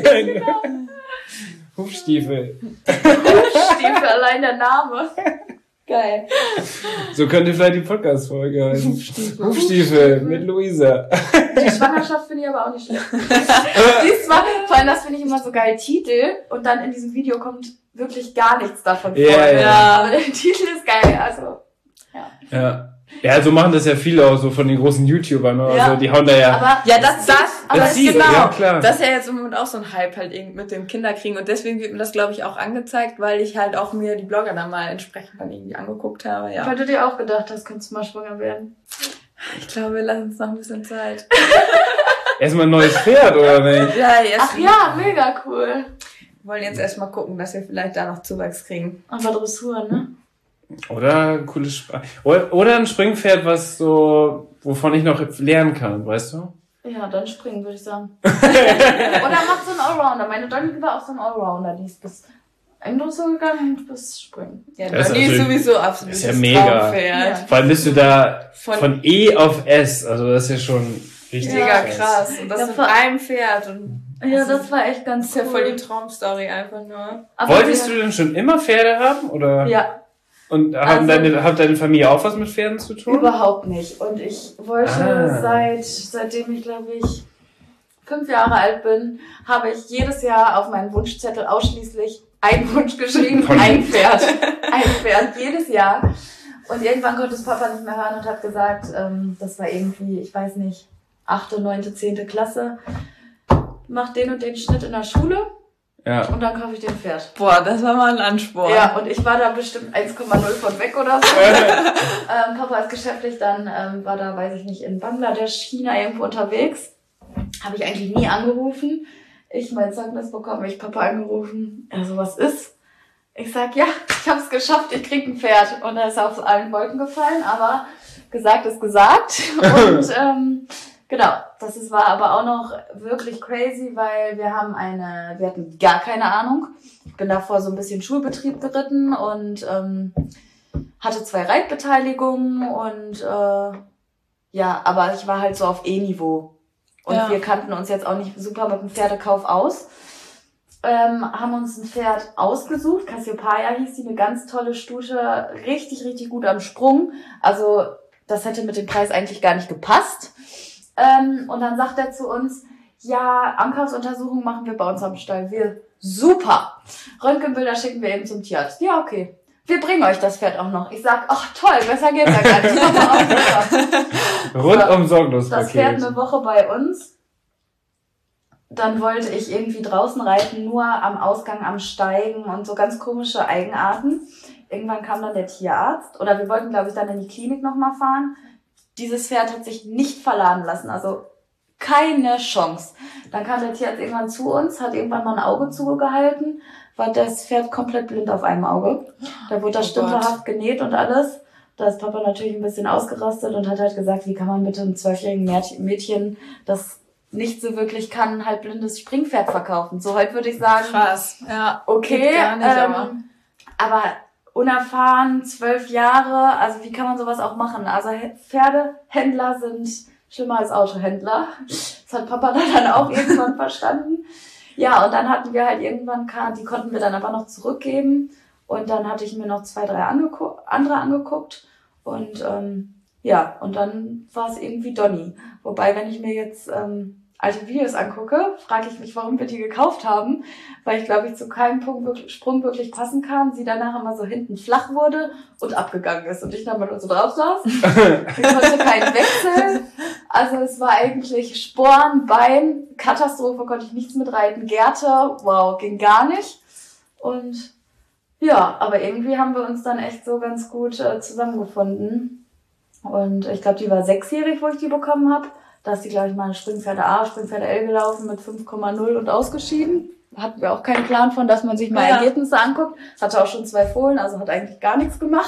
Hufstiefel. Stiefel, allein der Name. Geil. So könnte vielleicht die Podcast-Folge heißen. Hufstiefel mit Luisa. Die Schwangerschaft finde ich aber auch nicht schlecht. Die ist zwar, vor allem das finde ich immer so geil, Titel, und dann in diesem Video kommt wirklich gar nichts davon vor. Ja, ja. Aber der Titel ist geil, also, ja. Ja, so machen das ja viele auch so von den großen YouTubern. Ne? Ja. Also die hauen da ja. Aber Ja, das aber das es sieht, genau. ja, klar. Das ist ja jetzt im Moment auch so ein Hype halt irgendwie mit dem Kinderkriegen und deswegen wird mir das, glaube ich, auch angezeigt, weil ich halt auch mir die Blogger dann mal entsprechend dann irgendwie angeguckt habe, ja. weil du dir auch gedacht hast, könntest du mal schwanger werden. Ich glaube, wir lassen uns noch ein bisschen Zeit. Erstmal ein neues Pferd, oder nicht? Ja, jetzt Ach ja, mega cool. wollen jetzt erstmal gucken, dass wir vielleicht da noch Zuwachs kriegen. Aber Dressur, ne? Oder ein cooles oder ein Springpferd, was so, wovon ich noch lernen kann, weißt du? Ja, dann springen, würde ich sagen. Oder mach so einen Allrounder. Meine Donny war auch so ein Allrounder, die ist bis Dressur gegangen und bis Springen. Ja, Das ist Donny ist natürlich- sowieso absolut ist ja mega. Traumpferd. Ja. Vor allem bist du da Von- von E auf S, also das ist ja schon richtig Mega krass. Und das Ja, mit vor- einem Pferd. Und Ja, das war echt ganz das ist ja voll die cool. Traumstory einfach nur. Aber Wolltest du denn schon immer Pferde haben, oder? Ja, Und Also- hat deine Familie auch was mit Pferden zu tun? überhaupt nicht. Und ich wollte seitdem ich, glaube ich, 5 Jahre alt bin, habe ich jedes Jahr auf meinen Wunschzettel ausschließlich einen Wunsch geschrieben, ein Pferd. Ein Pferd, jedes Jahr. Und irgendwann konnte es Papa nicht mehr hören und hat gesagt, das war irgendwie, ich weiß nicht, 8., 9., 10. Klasse, mach den und den Schnitt in der Schule und dann kaufe ich dir ein Pferd. Boah, das war mal ein Ansporn. Ja, und ich war da bestimmt 1,0 von weg oder so. Papa ist geschäftlich, dann war da, weiß ich nicht, in Bangladesch, China irgendwo unterwegs. Habe ich eigentlich nie angerufen. Ich mein Zeugnis bekommen, ich Papa angerufen. Also was ist? Ich sag, ja, ich habe es geschafft, ich krieg ein Pferd. Und er ist auf allen Wolken gefallen, aber gesagt ist gesagt. Und genau, war aber auch noch wirklich crazy, weil wir hatten gar keine Ahnung. Ich bin davor so ein bisschen Schulbetrieb geritten und hatte 2 Reitbeteiligungen und aber ich war halt so auf E-Niveau. Und wir kannten uns jetzt auch nicht super mit dem Pferdekauf aus. Haben uns ein Pferd ausgesucht. Cassiopeia hieß die, eine ganz tolle Stute, richtig, richtig gut am Sprung. Also das hätte mit dem Preis eigentlich gar nicht gepasst. Und dann sagt er zu uns, ja, Ankaufsuntersuchung machen wir bei uns am Stall. Wir, super. Röntgenbilder schicken wir eben zum Tierarzt. Ja, okay. Wir bringen euch das Pferd auch noch. Ich sag, ach toll, besser geht's ja gar nicht. Rundum sorglos Das Pferd eine Woche bei uns. Dann wollte ich irgendwie draußen reiten, nur am Ausgang am Steigen und so ganz komische Eigenarten. Irgendwann kam dann der Tierarzt. Oder wir wollten, glaube ich, dann in die Klinik nochmal fahren. Dieses Pferd hat sich nicht verladen lassen. Also keine Chance. Dann kam der Tierarzt irgendwann zu uns, hat irgendwann mal ein Auge zugehalten, war das Pferd komplett blind auf einem Auge. Da wurde das stümperhaft genäht und alles. Da ist Papa natürlich ein bisschen ausgerastet und hat halt gesagt, wie kann man bitte einem 12-jährigen Mädchen, das nicht so wirklich kann, ein halb blindes Springpferd verkaufen. So heute würde ich sagen, krass, ja, okay, gar nicht, aber unerfahren, 12 Jahre, also wie kann man sowas auch machen? Also Pferdehändler sind schlimmer als Autohändler. Das hat Papa dann auch irgendwann verstanden. Ja, und dann hatten wir halt irgendwann, die konnten wir dann aber noch zurückgeben. Und dann hatte ich mir noch 2, 3 andere angeguckt. Und und dann war es irgendwie Donny. Wobei, wenn ich mir jetzt alte Videos angucke, frage ich mich, warum wir die gekauft haben. Weil ich, glaube ich, zu keinem Sprung wirklich passen kam. Sie danach immer so hinten flach wurde und abgegangen ist. Und ich dann mal nur so drauf saß. Ich konnte keinen Wechsel. Also es war eigentlich Sporen, Bein, Katastrophe, konnte ich nichts mitreiten. Gerte, wow, ging gar nicht. Und ja, aber irgendwie haben wir uns dann echt so ganz gut zusammengefunden. Und ich glaube, die war 6-jährig, wo ich die bekommen habe. Da ist die, glaube ich, mal Springpferde A, Springpferde L gelaufen mit 5,0 und ausgeschieden. Hatten wir auch keinen Plan von, dass man sich mal Ergebnisse anguckt. Hatte auch schon 2 Fohlen, also hat eigentlich gar nichts gemacht.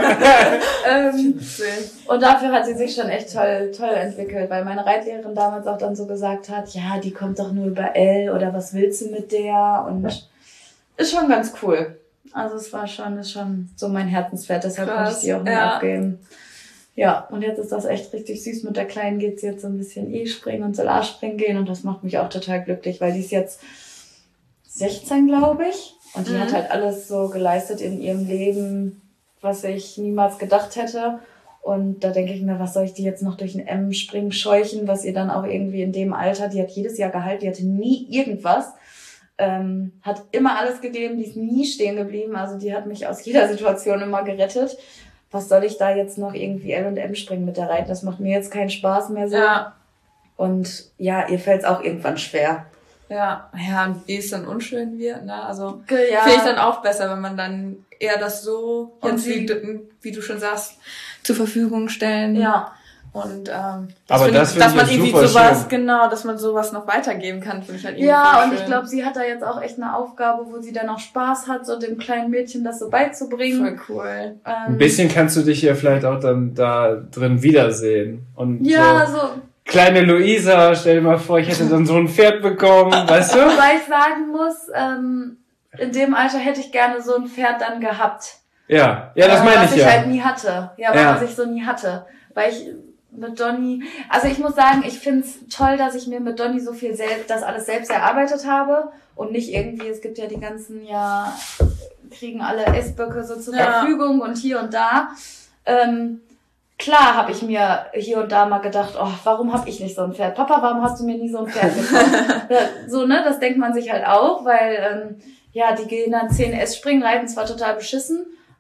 Und dafür hat sie sich schon echt toll entwickelt, weil meine Reitlehrerin damals auch dann so gesagt hat, ja, die kommt doch nur über L oder was willst du mit der? Und ist schon ganz cool. Also es ist schon so mein Herzenspferd, deshalb konnte ich die auch nicht abgeben. Ja, und jetzt ist das echt richtig süß. Mit der Kleinen geht sie jetzt so ein bisschen E-Springen und Solarspringen gehen und das macht mich auch total glücklich, weil die ist jetzt 16, glaube ich. Und die hat halt alles so geleistet in ihrem Leben, was ich niemals gedacht hätte. Und da denke ich mir, was soll ich die jetzt noch durch ein M-Springen scheuchen, was ihr dann auch irgendwie in dem Alter, die hat jedes Jahr gehalten, die hatte nie irgendwas. Hat immer alles gegeben, die ist nie stehen geblieben. Also die hat mich aus jeder Situation immer gerettet. Was soll ich da jetzt noch irgendwie L und M springen mit der Reiten? Das macht mir jetzt keinen Spaß mehr so. Ja. Und ja, ihr fällt's auch irgendwann schwer. Ja, und wie es dann unschön wird, ne? Also finde ich dann auch besser, wenn man dann eher das so jetzt wie du schon sagst, zur Verfügung stellen. Ja. Und aber dass man irgendwie sowas, schön. Dass man sowas noch weitergeben kann, finde ich halt irgendwie und schön. Ich glaube, sie hat da jetzt auch echt eine Aufgabe, wo sie dann auch Spaß hat, so dem kleinen Mädchen das so beizubringen. Voll cool. Ein bisschen kannst du dich ja vielleicht auch dann da drin wiedersehen. Und so kleine Luisa, stell dir mal vor, ich hätte dann so ein Pferd bekommen, weißt du? Wobei ich sagen muss, in dem Alter hätte ich gerne so ein Pferd dann gehabt. Ja, das meine ich ja. Was ich halt nie hatte. Was ich so nie hatte. Weil ich mit Donny, also ich muss sagen, ich find's toll, dass ich mir mit Donny so viel das alles selbst erarbeitet habe und nicht irgendwie, es gibt ja die ganzen, kriegen alle Essböcke so zur Verfügung und hier und da. Klar habe ich mir hier und da mal gedacht, warum habe ich nicht so ein Pferd? Papa, warum hast du mir nie so ein Pferd gekauft? Das denkt man sich halt auch, weil, die gehen dann 10 S-Springen, reiten zwar total beschissen,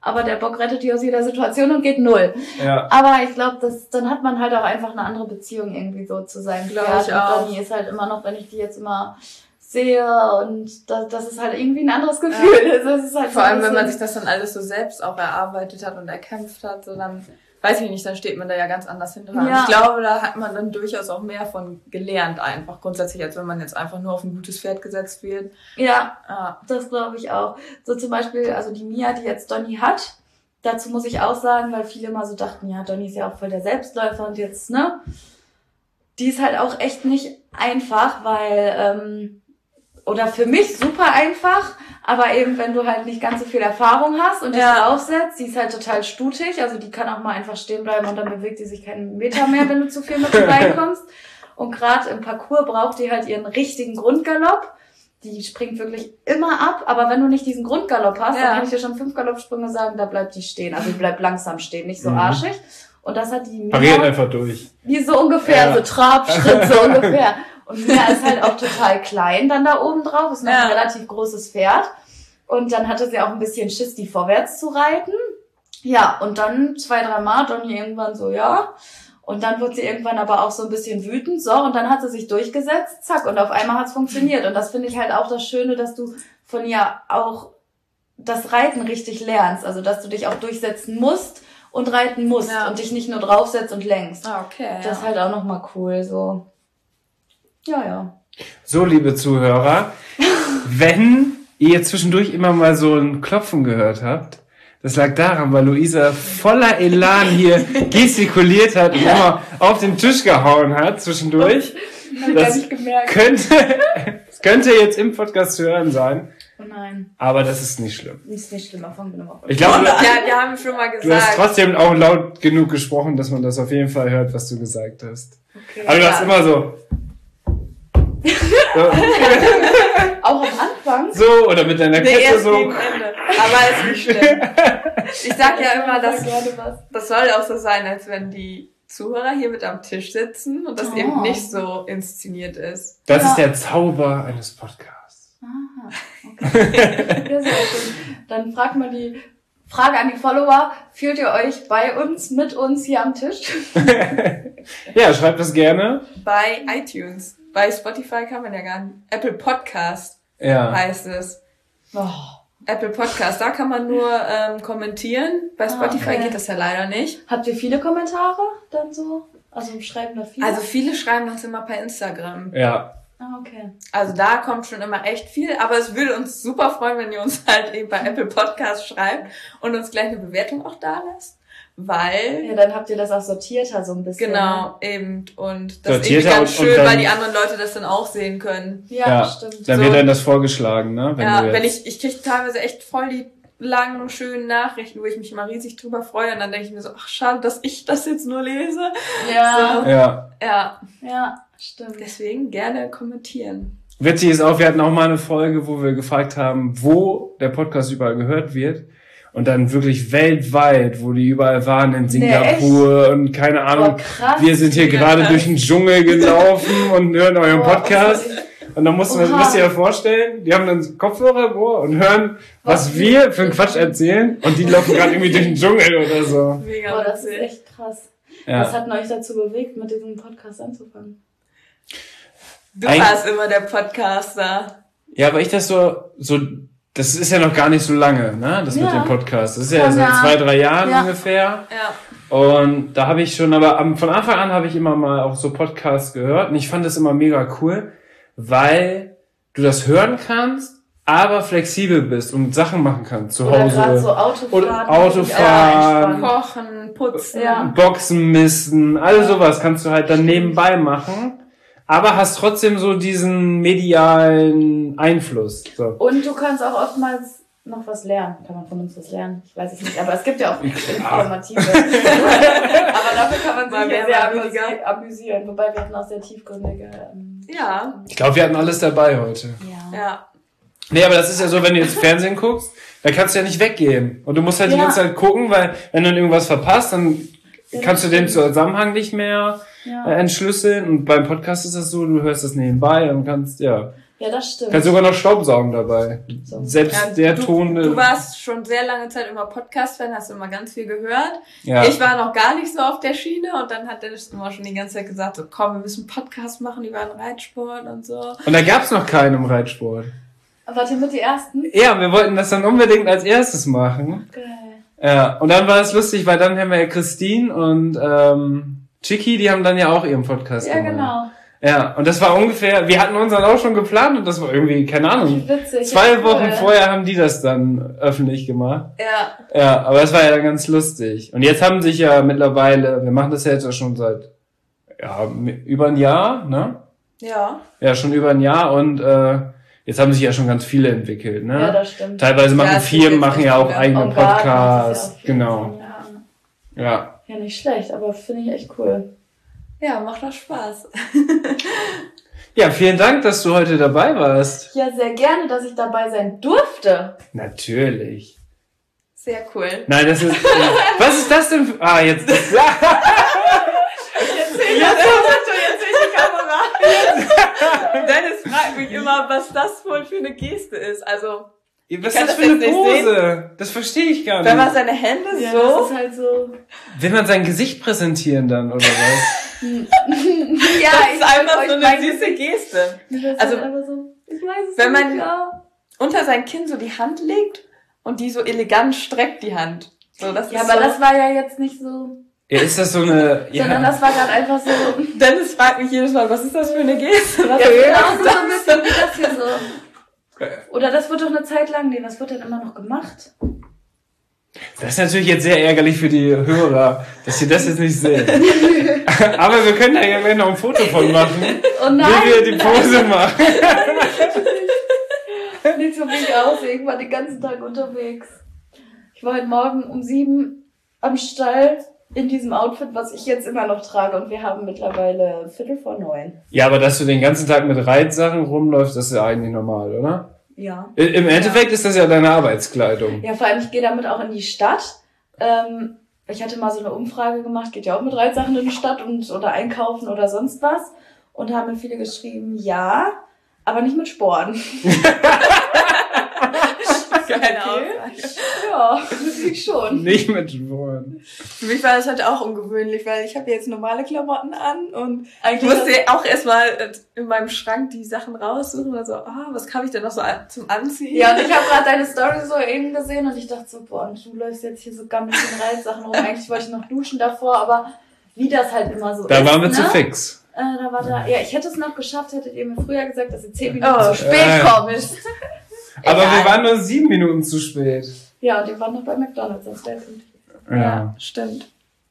aber der Bock rettet die aus jeder Situation und geht 0. Ja. Aber ich glaube, dann hat man halt auch einfach eine andere Beziehung irgendwie so zu seinem Glaub Pferd. ich Und auch. Donny ist halt immer noch, wenn ich die jetzt immer sehe und das ist halt irgendwie ein anderes Gefühl. Das ist halt Vor so ein allem, wenn man bisschen- sich das dann alles so selbst auch erarbeitet hat und erkämpft hat, so dann, weiß ich nicht, dann steht man da ja ganz anders hinter. Und Ja. ich glaube, da hat man dann durchaus auch mehr von gelernt einfach. Grundsätzlich, als wenn man jetzt einfach nur auf ein gutes Pferd gesetzt wird. Ja, Ah, das glaube ich auch. So zum Beispiel, also die Mia, die jetzt Donny hat, dazu muss ich auch sagen, weil viele mal so dachten, ja, Donny ist ja auch voll der Selbstläufer und jetzt, ne? Die ist halt auch echt nicht einfach, weil, oder für mich super einfach, aber eben, wenn du halt nicht ganz so viel Erfahrung hast und dich Ja. draufsetzt, die ist halt total stutig, also die kann auch mal einfach stehen bleiben und dann bewegt die sich keinen Meter mehr, wenn du zu viel mit reinkommst. Und gerade im Parcours braucht die halt ihren richtigen Grundgalopp. Die springt wirklich immer ab, aber wenn du nicht diesen Grundgalopp hast, Ja. dann kann ich dir schon 5 Galoppsprünge sagen, da bleibt die stehen. Also die bleibt langsam stehen, nicht so arschig. Und das hat die Pariert Mia, einfach durch. wie so ungefähr, Ja. so Trabschritt, so ungefähr. Und Mia ist halt auch total klein dann da oben drauf, ist noch Ja. ein relativ großes Pferd. Und dann hatte sie auch ein bisschen Schiss, die vorwärts zu reiten. Ja, und dann 2-3 Mal, Donny irgendwann so, ja. Und dann wird sie irgendwann aber auch so ein bisschen wütend, so, und dann hat sie sich durchgesetzt, zack, und auf einmal hat's funktioniert. Und das finde ich halt auch das Schöne, dass du von ihr auch das Reiten richtig lernst, also dass du dich auch durchsetzen musst und reiten musst Ja. und dich nicht nur draufsetzt und lenkst. okay. Das ist halt auch nochmal cool, so. Ja. So, liebe Zuhörer, wenn ihr jetzt zwischendurch immer mal so ein Klopfen gehört habt, das lag daran, weil Luisa voller Elan hier gestikuliert hat und immer auf den Tisch gehauen hat zwischendurch. Das gemerkt. das könnte jetzt im Podcast zu hören sein, Oh nein, aber das ist nicht schlimm. ist nicht schlimm, fangen wir nochmal. Ich glaube, Ja, wir haben schon mal du hast gesagt. trotzdem auch laut genug gesprochen, dass man das auf jeden Fall hört, was du gesagt hast. Okay. Aber du hast immer so. So, Auch am Anfang? so oder mit deiner Nee, Kette erst so. gegen Ende. Aber ist nicht schlimm. Ich sag ja immer, das dass gerne was. das soll auch so sein, als wenn die Zuhörer hier mit am Tisch sitzen und das Oh. eben nicht so inszeniert ist. Das Ja. ist der Zauber eines Podcasts. Aha, okay. Ja, sehr schön. Dann fragt mal die Frage an die Follower, fühlt ihr euch bei uns, mit uns hier am Tisch? Ja, schreibt das gerne. Bei iTunes. Bei Spotify kann man ja gar nicht. Apple Podcast Ja. heißt es. Oh. Apple Podcast, da kann man nur kommentieren. Bei Spotify okay. geht das ja leider nicht. Habt ihr viele Kommentare dann so? Also schreiben da viele? Also viele schreiben uns immer per Instagram. Ja. Ah, okay. Also da kommt schon immer echt viel, aber es würde uns super freuen, wenn ihr uns halt eben bei Apple Podcast schreibt und uns gleich eine Bewertung auch da lasst, weil Ja, dann habt ihr das auch sortierter so ein bisschen. genau eben und das ist Sortierter irgendwie ganz und schön, dann- weil die anderen Leute das dann auch sehen können. Ne? Ja, Ja. stimmt. Dann So. wird dann das vorgeschlagen, ne? Ja, du wenn jetzt- ich kriege teilweise echt voll die langen, schönen Nachrichten, wo ich mich immer riesig drüber freue und dann denke ich mir so, ach schade, dass ich das jetzt nur lese. Ja, Ja. Ja, ja, stimmt. deswegen gerne kommentieren. Witzig ist auch, wir hatten auch mal eine Folge, wo wir gefragt haben, wo der Podcast überall gehört wird. Und dann wirklich weltweit, wo die überall waren, in Singapur und keine Ahnung. Boah, krass. Wir sind hier Ja, gerade krass. durch den Dschungel gelaufen und hören euren Boah, Podcast. Und dann müsst Oha. ihr ja vorstellen, die haben dann Kopfhörer im Ohr und hören, was wir für einen Quatsch erzählen. Und die laufen gerade irgendwie durch den Dschungel oder so. Mega Boah, das ist witzig. echt krass. Was Ja. hat euch dazu bewegt, mit diesem Podcast anzufangen? Du Ein- warst immer der Podcaster. Ja, aber ich das so, das ist ja noch gar nicht so lange, ne, das mit Ja. dem Podcast. Das ist ja Von seit der- 2-3 Jahren Ja. ungefähr. Ja. Und da habe ich schon, aber von Anfang an habe ich immer mal auch so Podcasts gehört und ich fand das immer mega cool, weil du das hören kannst, aber flexibel bist und Sachen machen kannst zu Oder Hause. gerade so Autofahren. Oder Autofahren. Kochen, putzen. Ja. Boxen, Misten, all sowas kannst du halt dann nebenbei machen, aber hast trotzdem so diesen medialen Einfluss. So. Und du kannst auch oftmals noch was lernen. Kann man von uns was lernen? Ich weiß es nicht. Aber es gibt ja auch informative. Aber dafür kann man Mal sich ja mehr, sehr mal weniger. amüsieren. Wobei wir hatten auch sehr tiefgründige. Ja. Ich glaube, wir hatten alles dabei heute. Ja. Ja. Nee, aber das ist ja so, wenn du jetzt Fernsehen guckst, da kannst du ja nicht weggehen. Und du musst halt die Ja. ganze Zeit gucken, weil wenn du dann irgendwas verpasst, dann kannst du den Zusammenhang nicht mehr Ja. entschlüsseln. Und beim Podcast ist das so, du hörst das nebenbei und kannst, ja. Ja, das stimmt. Kannst sogar noch Staubsaugen dabei. So. Selbst der Ton... Du warst schon sehr lange Zeit immer Podcast-Fan, hast immer ganz viel gehört. Ja. Ich war noch gar nicht so auf der Schiene und dann hat Dennis immer schon die ganze Zeit gesagt, so komm, wir müssen einen Podcast machen über den Reitsport und so. Und da gab's noch keinen im Reitsport. Wart ihr mit die Ersten? Ja, wir wollten das dann unbedingt als erstes machen. Geil. Ja, und dann war es lustig, weil dann haben wir ja Christine und Chicky, die haben dann ja auch ihren Podcast Ja, gemacht. genau. Ja, und das war ungefähr, wir hatten unseren auch schon geplant und das war irgendwie, keine Ahnung, Wie witzig. 2 ja, Wochen cool. vorher haben die das dann öffentlich gemacht. Ja. Ja, aber es war ja dann ganz lustig. Und jetzt haben sich ja mittlerweile, wir machen das ja jetzt auch schon seit, über ein Jahr, ne? Ja. Ja, schon über ein Jahr und jetzt haben sich ja schon ganz viele entwickelt, ne? Ja, das stimmt. Teilweise machen Ja, es gibt Firmen, jetzt machen echt ja auch viele. eigene Und Garten macht Podcasts. das ja auch viel Genau. Sinn, ja. Ja. Ja, nicht schlecht, aber finde ich echt cool. Ja, macht doch Spaß. Ja, vielen Dank, dass du heute dabei warst. Ja, sehr gerne, dass ich dabei sein durfte. Natürlich. Sehr cool. Nein, das ist, was ist das denn? Jetzt. Jetzt sehe ich die Kamera. Dennis fragt mich immer, was das wohl für eine Geste ist. Also, Was kann ist das das für eine jetzt nicht Pose? Das verstehe ich gar wenn man nicht. seine Hände Ja, so... das ist halt so. Will man sein Gesicht präsentieren dann, oder was? Ja, Das ist einfach so eine süße Geste. Also, einfach so, ich weiß es wenn nicht, man- ja. Unter sein Kinn so die Hand legt und die so elegant streckt, die Hand. So, das Ja, ist aber so, das war ja jetzt nicht so, Ja, ist das so eine, sondern ja, das war gerade einfach so, Dennis fragt mich jedes Mal, was ist das für eine Geste? Was ja, ist genau das? so ein bisschen wie das hier so. Oder das wird doch eine Zeit lang, nee, was wird denn immer noch gemacht? das ist natürlich jetzt sehr ärgerlich für die Hörer, dass sie das jetzt nicht sehen. Aber wir können da ja gleich noch ein Foto von machen, Oh nein! wie wir die Pose machen. Nicht so wie ich aussehe, ich war den ganzen Tag unterwegs. Ich war heute Morgen um 7 am Stall in diesem Outfit, was ich jetzt immer noch trage, und wir haben mittlerweile 8:45. Ja, aber dass du den ganzen Tag mit Reitsachen rumläufst, das ist ja eigentlich normal, oder? Ja. Im Endeffekt ist das ja deine Arbeitskleidung. Ja, vor allem, ich gehe damit auch in die Stadt. Ich hatte mal so eine Umfrage gemacht, geht ja auch mit Reitsachen in die Stadt oder einkaufen oder sonst was. Und haben mir viele geschrieben, ja, aber nicht mit Sporen. Geile Okay. Aussage. Ja, natürlich schon. Nicht mit Sporen. Für mich war das heute auch ungewöhnlich, weil ich habe jetzt normale Klamotten an und ich Eigentlich musste auch erstmal in meinem Schrank die Sachen raussuchen und so, was habe ich denn noch so zum Anziehen? Ja, und ich habe gerade deine Story so eben gesehen und ich dachte so, boah, und du läufst jetzt hier so gammelig in Reitsachen rum. Eigentlich wollte ich noch duschen davor, aber wie das halt immer so Da ist, waren wir ne? zu fix. Ja, ich hätte es noch geschafft, hättet ihr mir früher gesagt, dass ihr 10 Minuten Oh, zu spät kommt. Aber Egal. wir waren nur 7 Minuten zu spät. Ja, und die waren noch bei McDonalds, das wäre gut. Ja. Stimmt.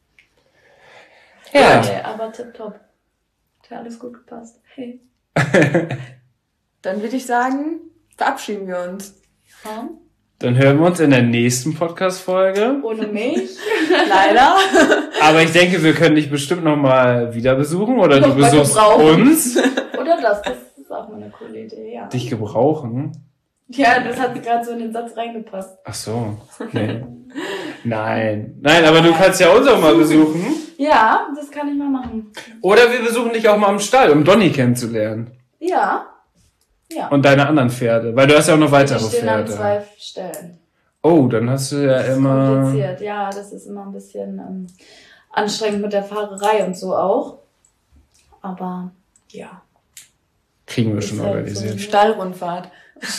Ja. Okay, aber tipptopp. Hat ja alles gut gepasst. Hey. Dann würde ich sagen, verabschieden wir uns. Ja. Dann hören wir uns in der nächsten Podcast-Folge. Ohne mich. Leider. Aber ich denke, wir können dich bestimmt nochmal wieder besuchen oder du Noch mal besuchst gebrauchen. uns. Oder das ist auch mal eine coole Idee, ja. Dich gebrauchen? Ja, das hat gerade so in den Satz reingepasst. Ach so. Nee. Nein, aber du kannst ja uns auch mal besuchen. Ja, das kann ich mal machen. Oder wir besuchen dich auch mal am Stall, um Donny kennenzulernen. Ja. Ja. Und deine anderen Pferde. Weil du hast ja auch noch weitere Die stehen an Pferde. 2 Stellen. Oh, dann hast du ja Das ist immer... kompliziert. Ja, das ist immer ein bisschen anstrengend mit der Fahrerei und so auch. Aber ja. Kriegen wir Ist schon halt organisiert. Stallrundfahrt.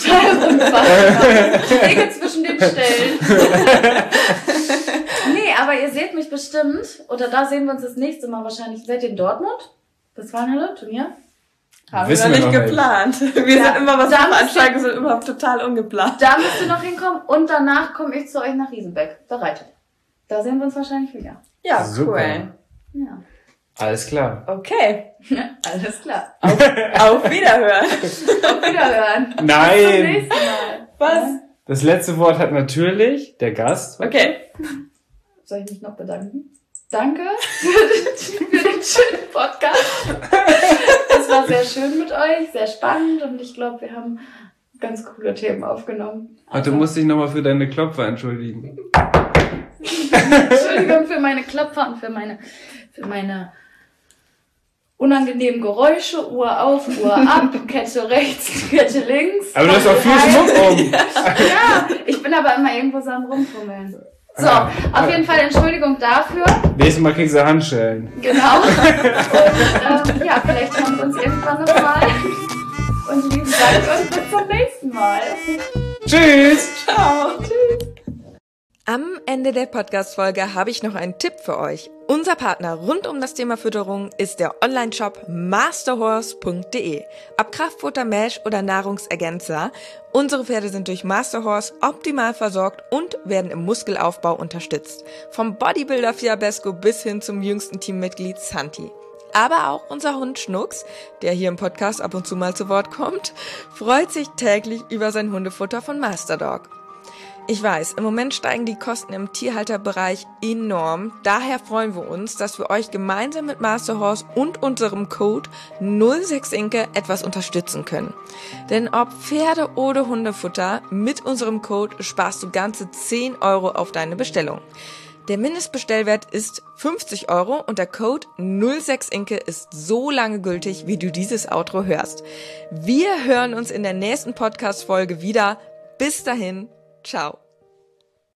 Wege zwischen den Stellen. Nee, aber ihr seht mich bestimmt. Oder da sehen wir uns das nächste Mal wahrscheinlich. Seid ihr in Dortmund? Westfalenhalle, Turnier? Haben Wissen wir wir noch noch nicht geplant. Wir Ja. sind immer, was wir Da veranstalten, sind überhaupt total ungeplant. Da müsst ihr noch hinkommen. Und danach komme ich zu euch nach Riesenbeck. Da reitet. Da sehen wir uns wahrscheinlich wieder. Ja, Super. cool. Ja. Alles klar. Okay. Alles klar. Auf Wiederhören. Auf Wiederhören. Bis zum Nein! nächsten Mal. Was? Das letzte Wort hat natürlich der Gast. Okay. Soll ich mich noch bedanken? Danke für den schönen Podcast. Es war sehr schön mit euch, sehr spannend und ich glaube, wir haben ganz coole Themen aufgenommen. Und du musst dich nochmal für deine Klopfer entschuldigen. Entschuldigung für meine Klopfer und für meine unangenehmen Geräusche, Uhr auf, Uhr ab, Kette rechts, Kette links. Aber du hast auch viel Schmuck um. Ja, ich bin aber immer irgendwo so am Rumfummeln. So, auf jeden Fall Entschuldigung dafür. Nächstes Mal kriegst du Handschellen. Genau. Und ja, vielleicht hören wir uns irgendwann nochmal. Und lieben Dank und bis zum nächsten Mal. Tschüss. Ciao. Tschüss. Am Ende der Podcast-Folge habe ich noch einen Tipp für euch. Unser Partner rund um das Thema Fütterung ist der Online-Shop masterhorse.de. Ob Kraftfutter, Milch oder Nahrungsergänzer, unsere Pferde sind durch Masterhorse optimal versorgt und werden im Muskelaufbau unterstützt. Vom Bodybuilder Fiabesco bis hin zum jüngsten Teammitglied Santi. Aber auch unser Hund Schnucks, der hier im Podcast ab und zu mal zu Wort kommt, freut sich täglich über sein Hundefutter von Masterdog. Ich weiß, im Moment steigen die Kosten im Tierhalterbereich enorm. Daher freuen wir uns, dass wir euch gemeinsam mit Masterhorse und unserem Code 06inke etwas unterstützen können. Denn ob Pferde- oder Hundefutter, mit unserem Code sparst du ganze 10 € auf deine Bestellung. Der Mindestbestellwert ist 50 € und der Code 06inke ist so lange gültig, wie du dieses Outro hörst. Wir hören uns in der nächsten Podcast-Folge wieder. Bis dahin. Ciao.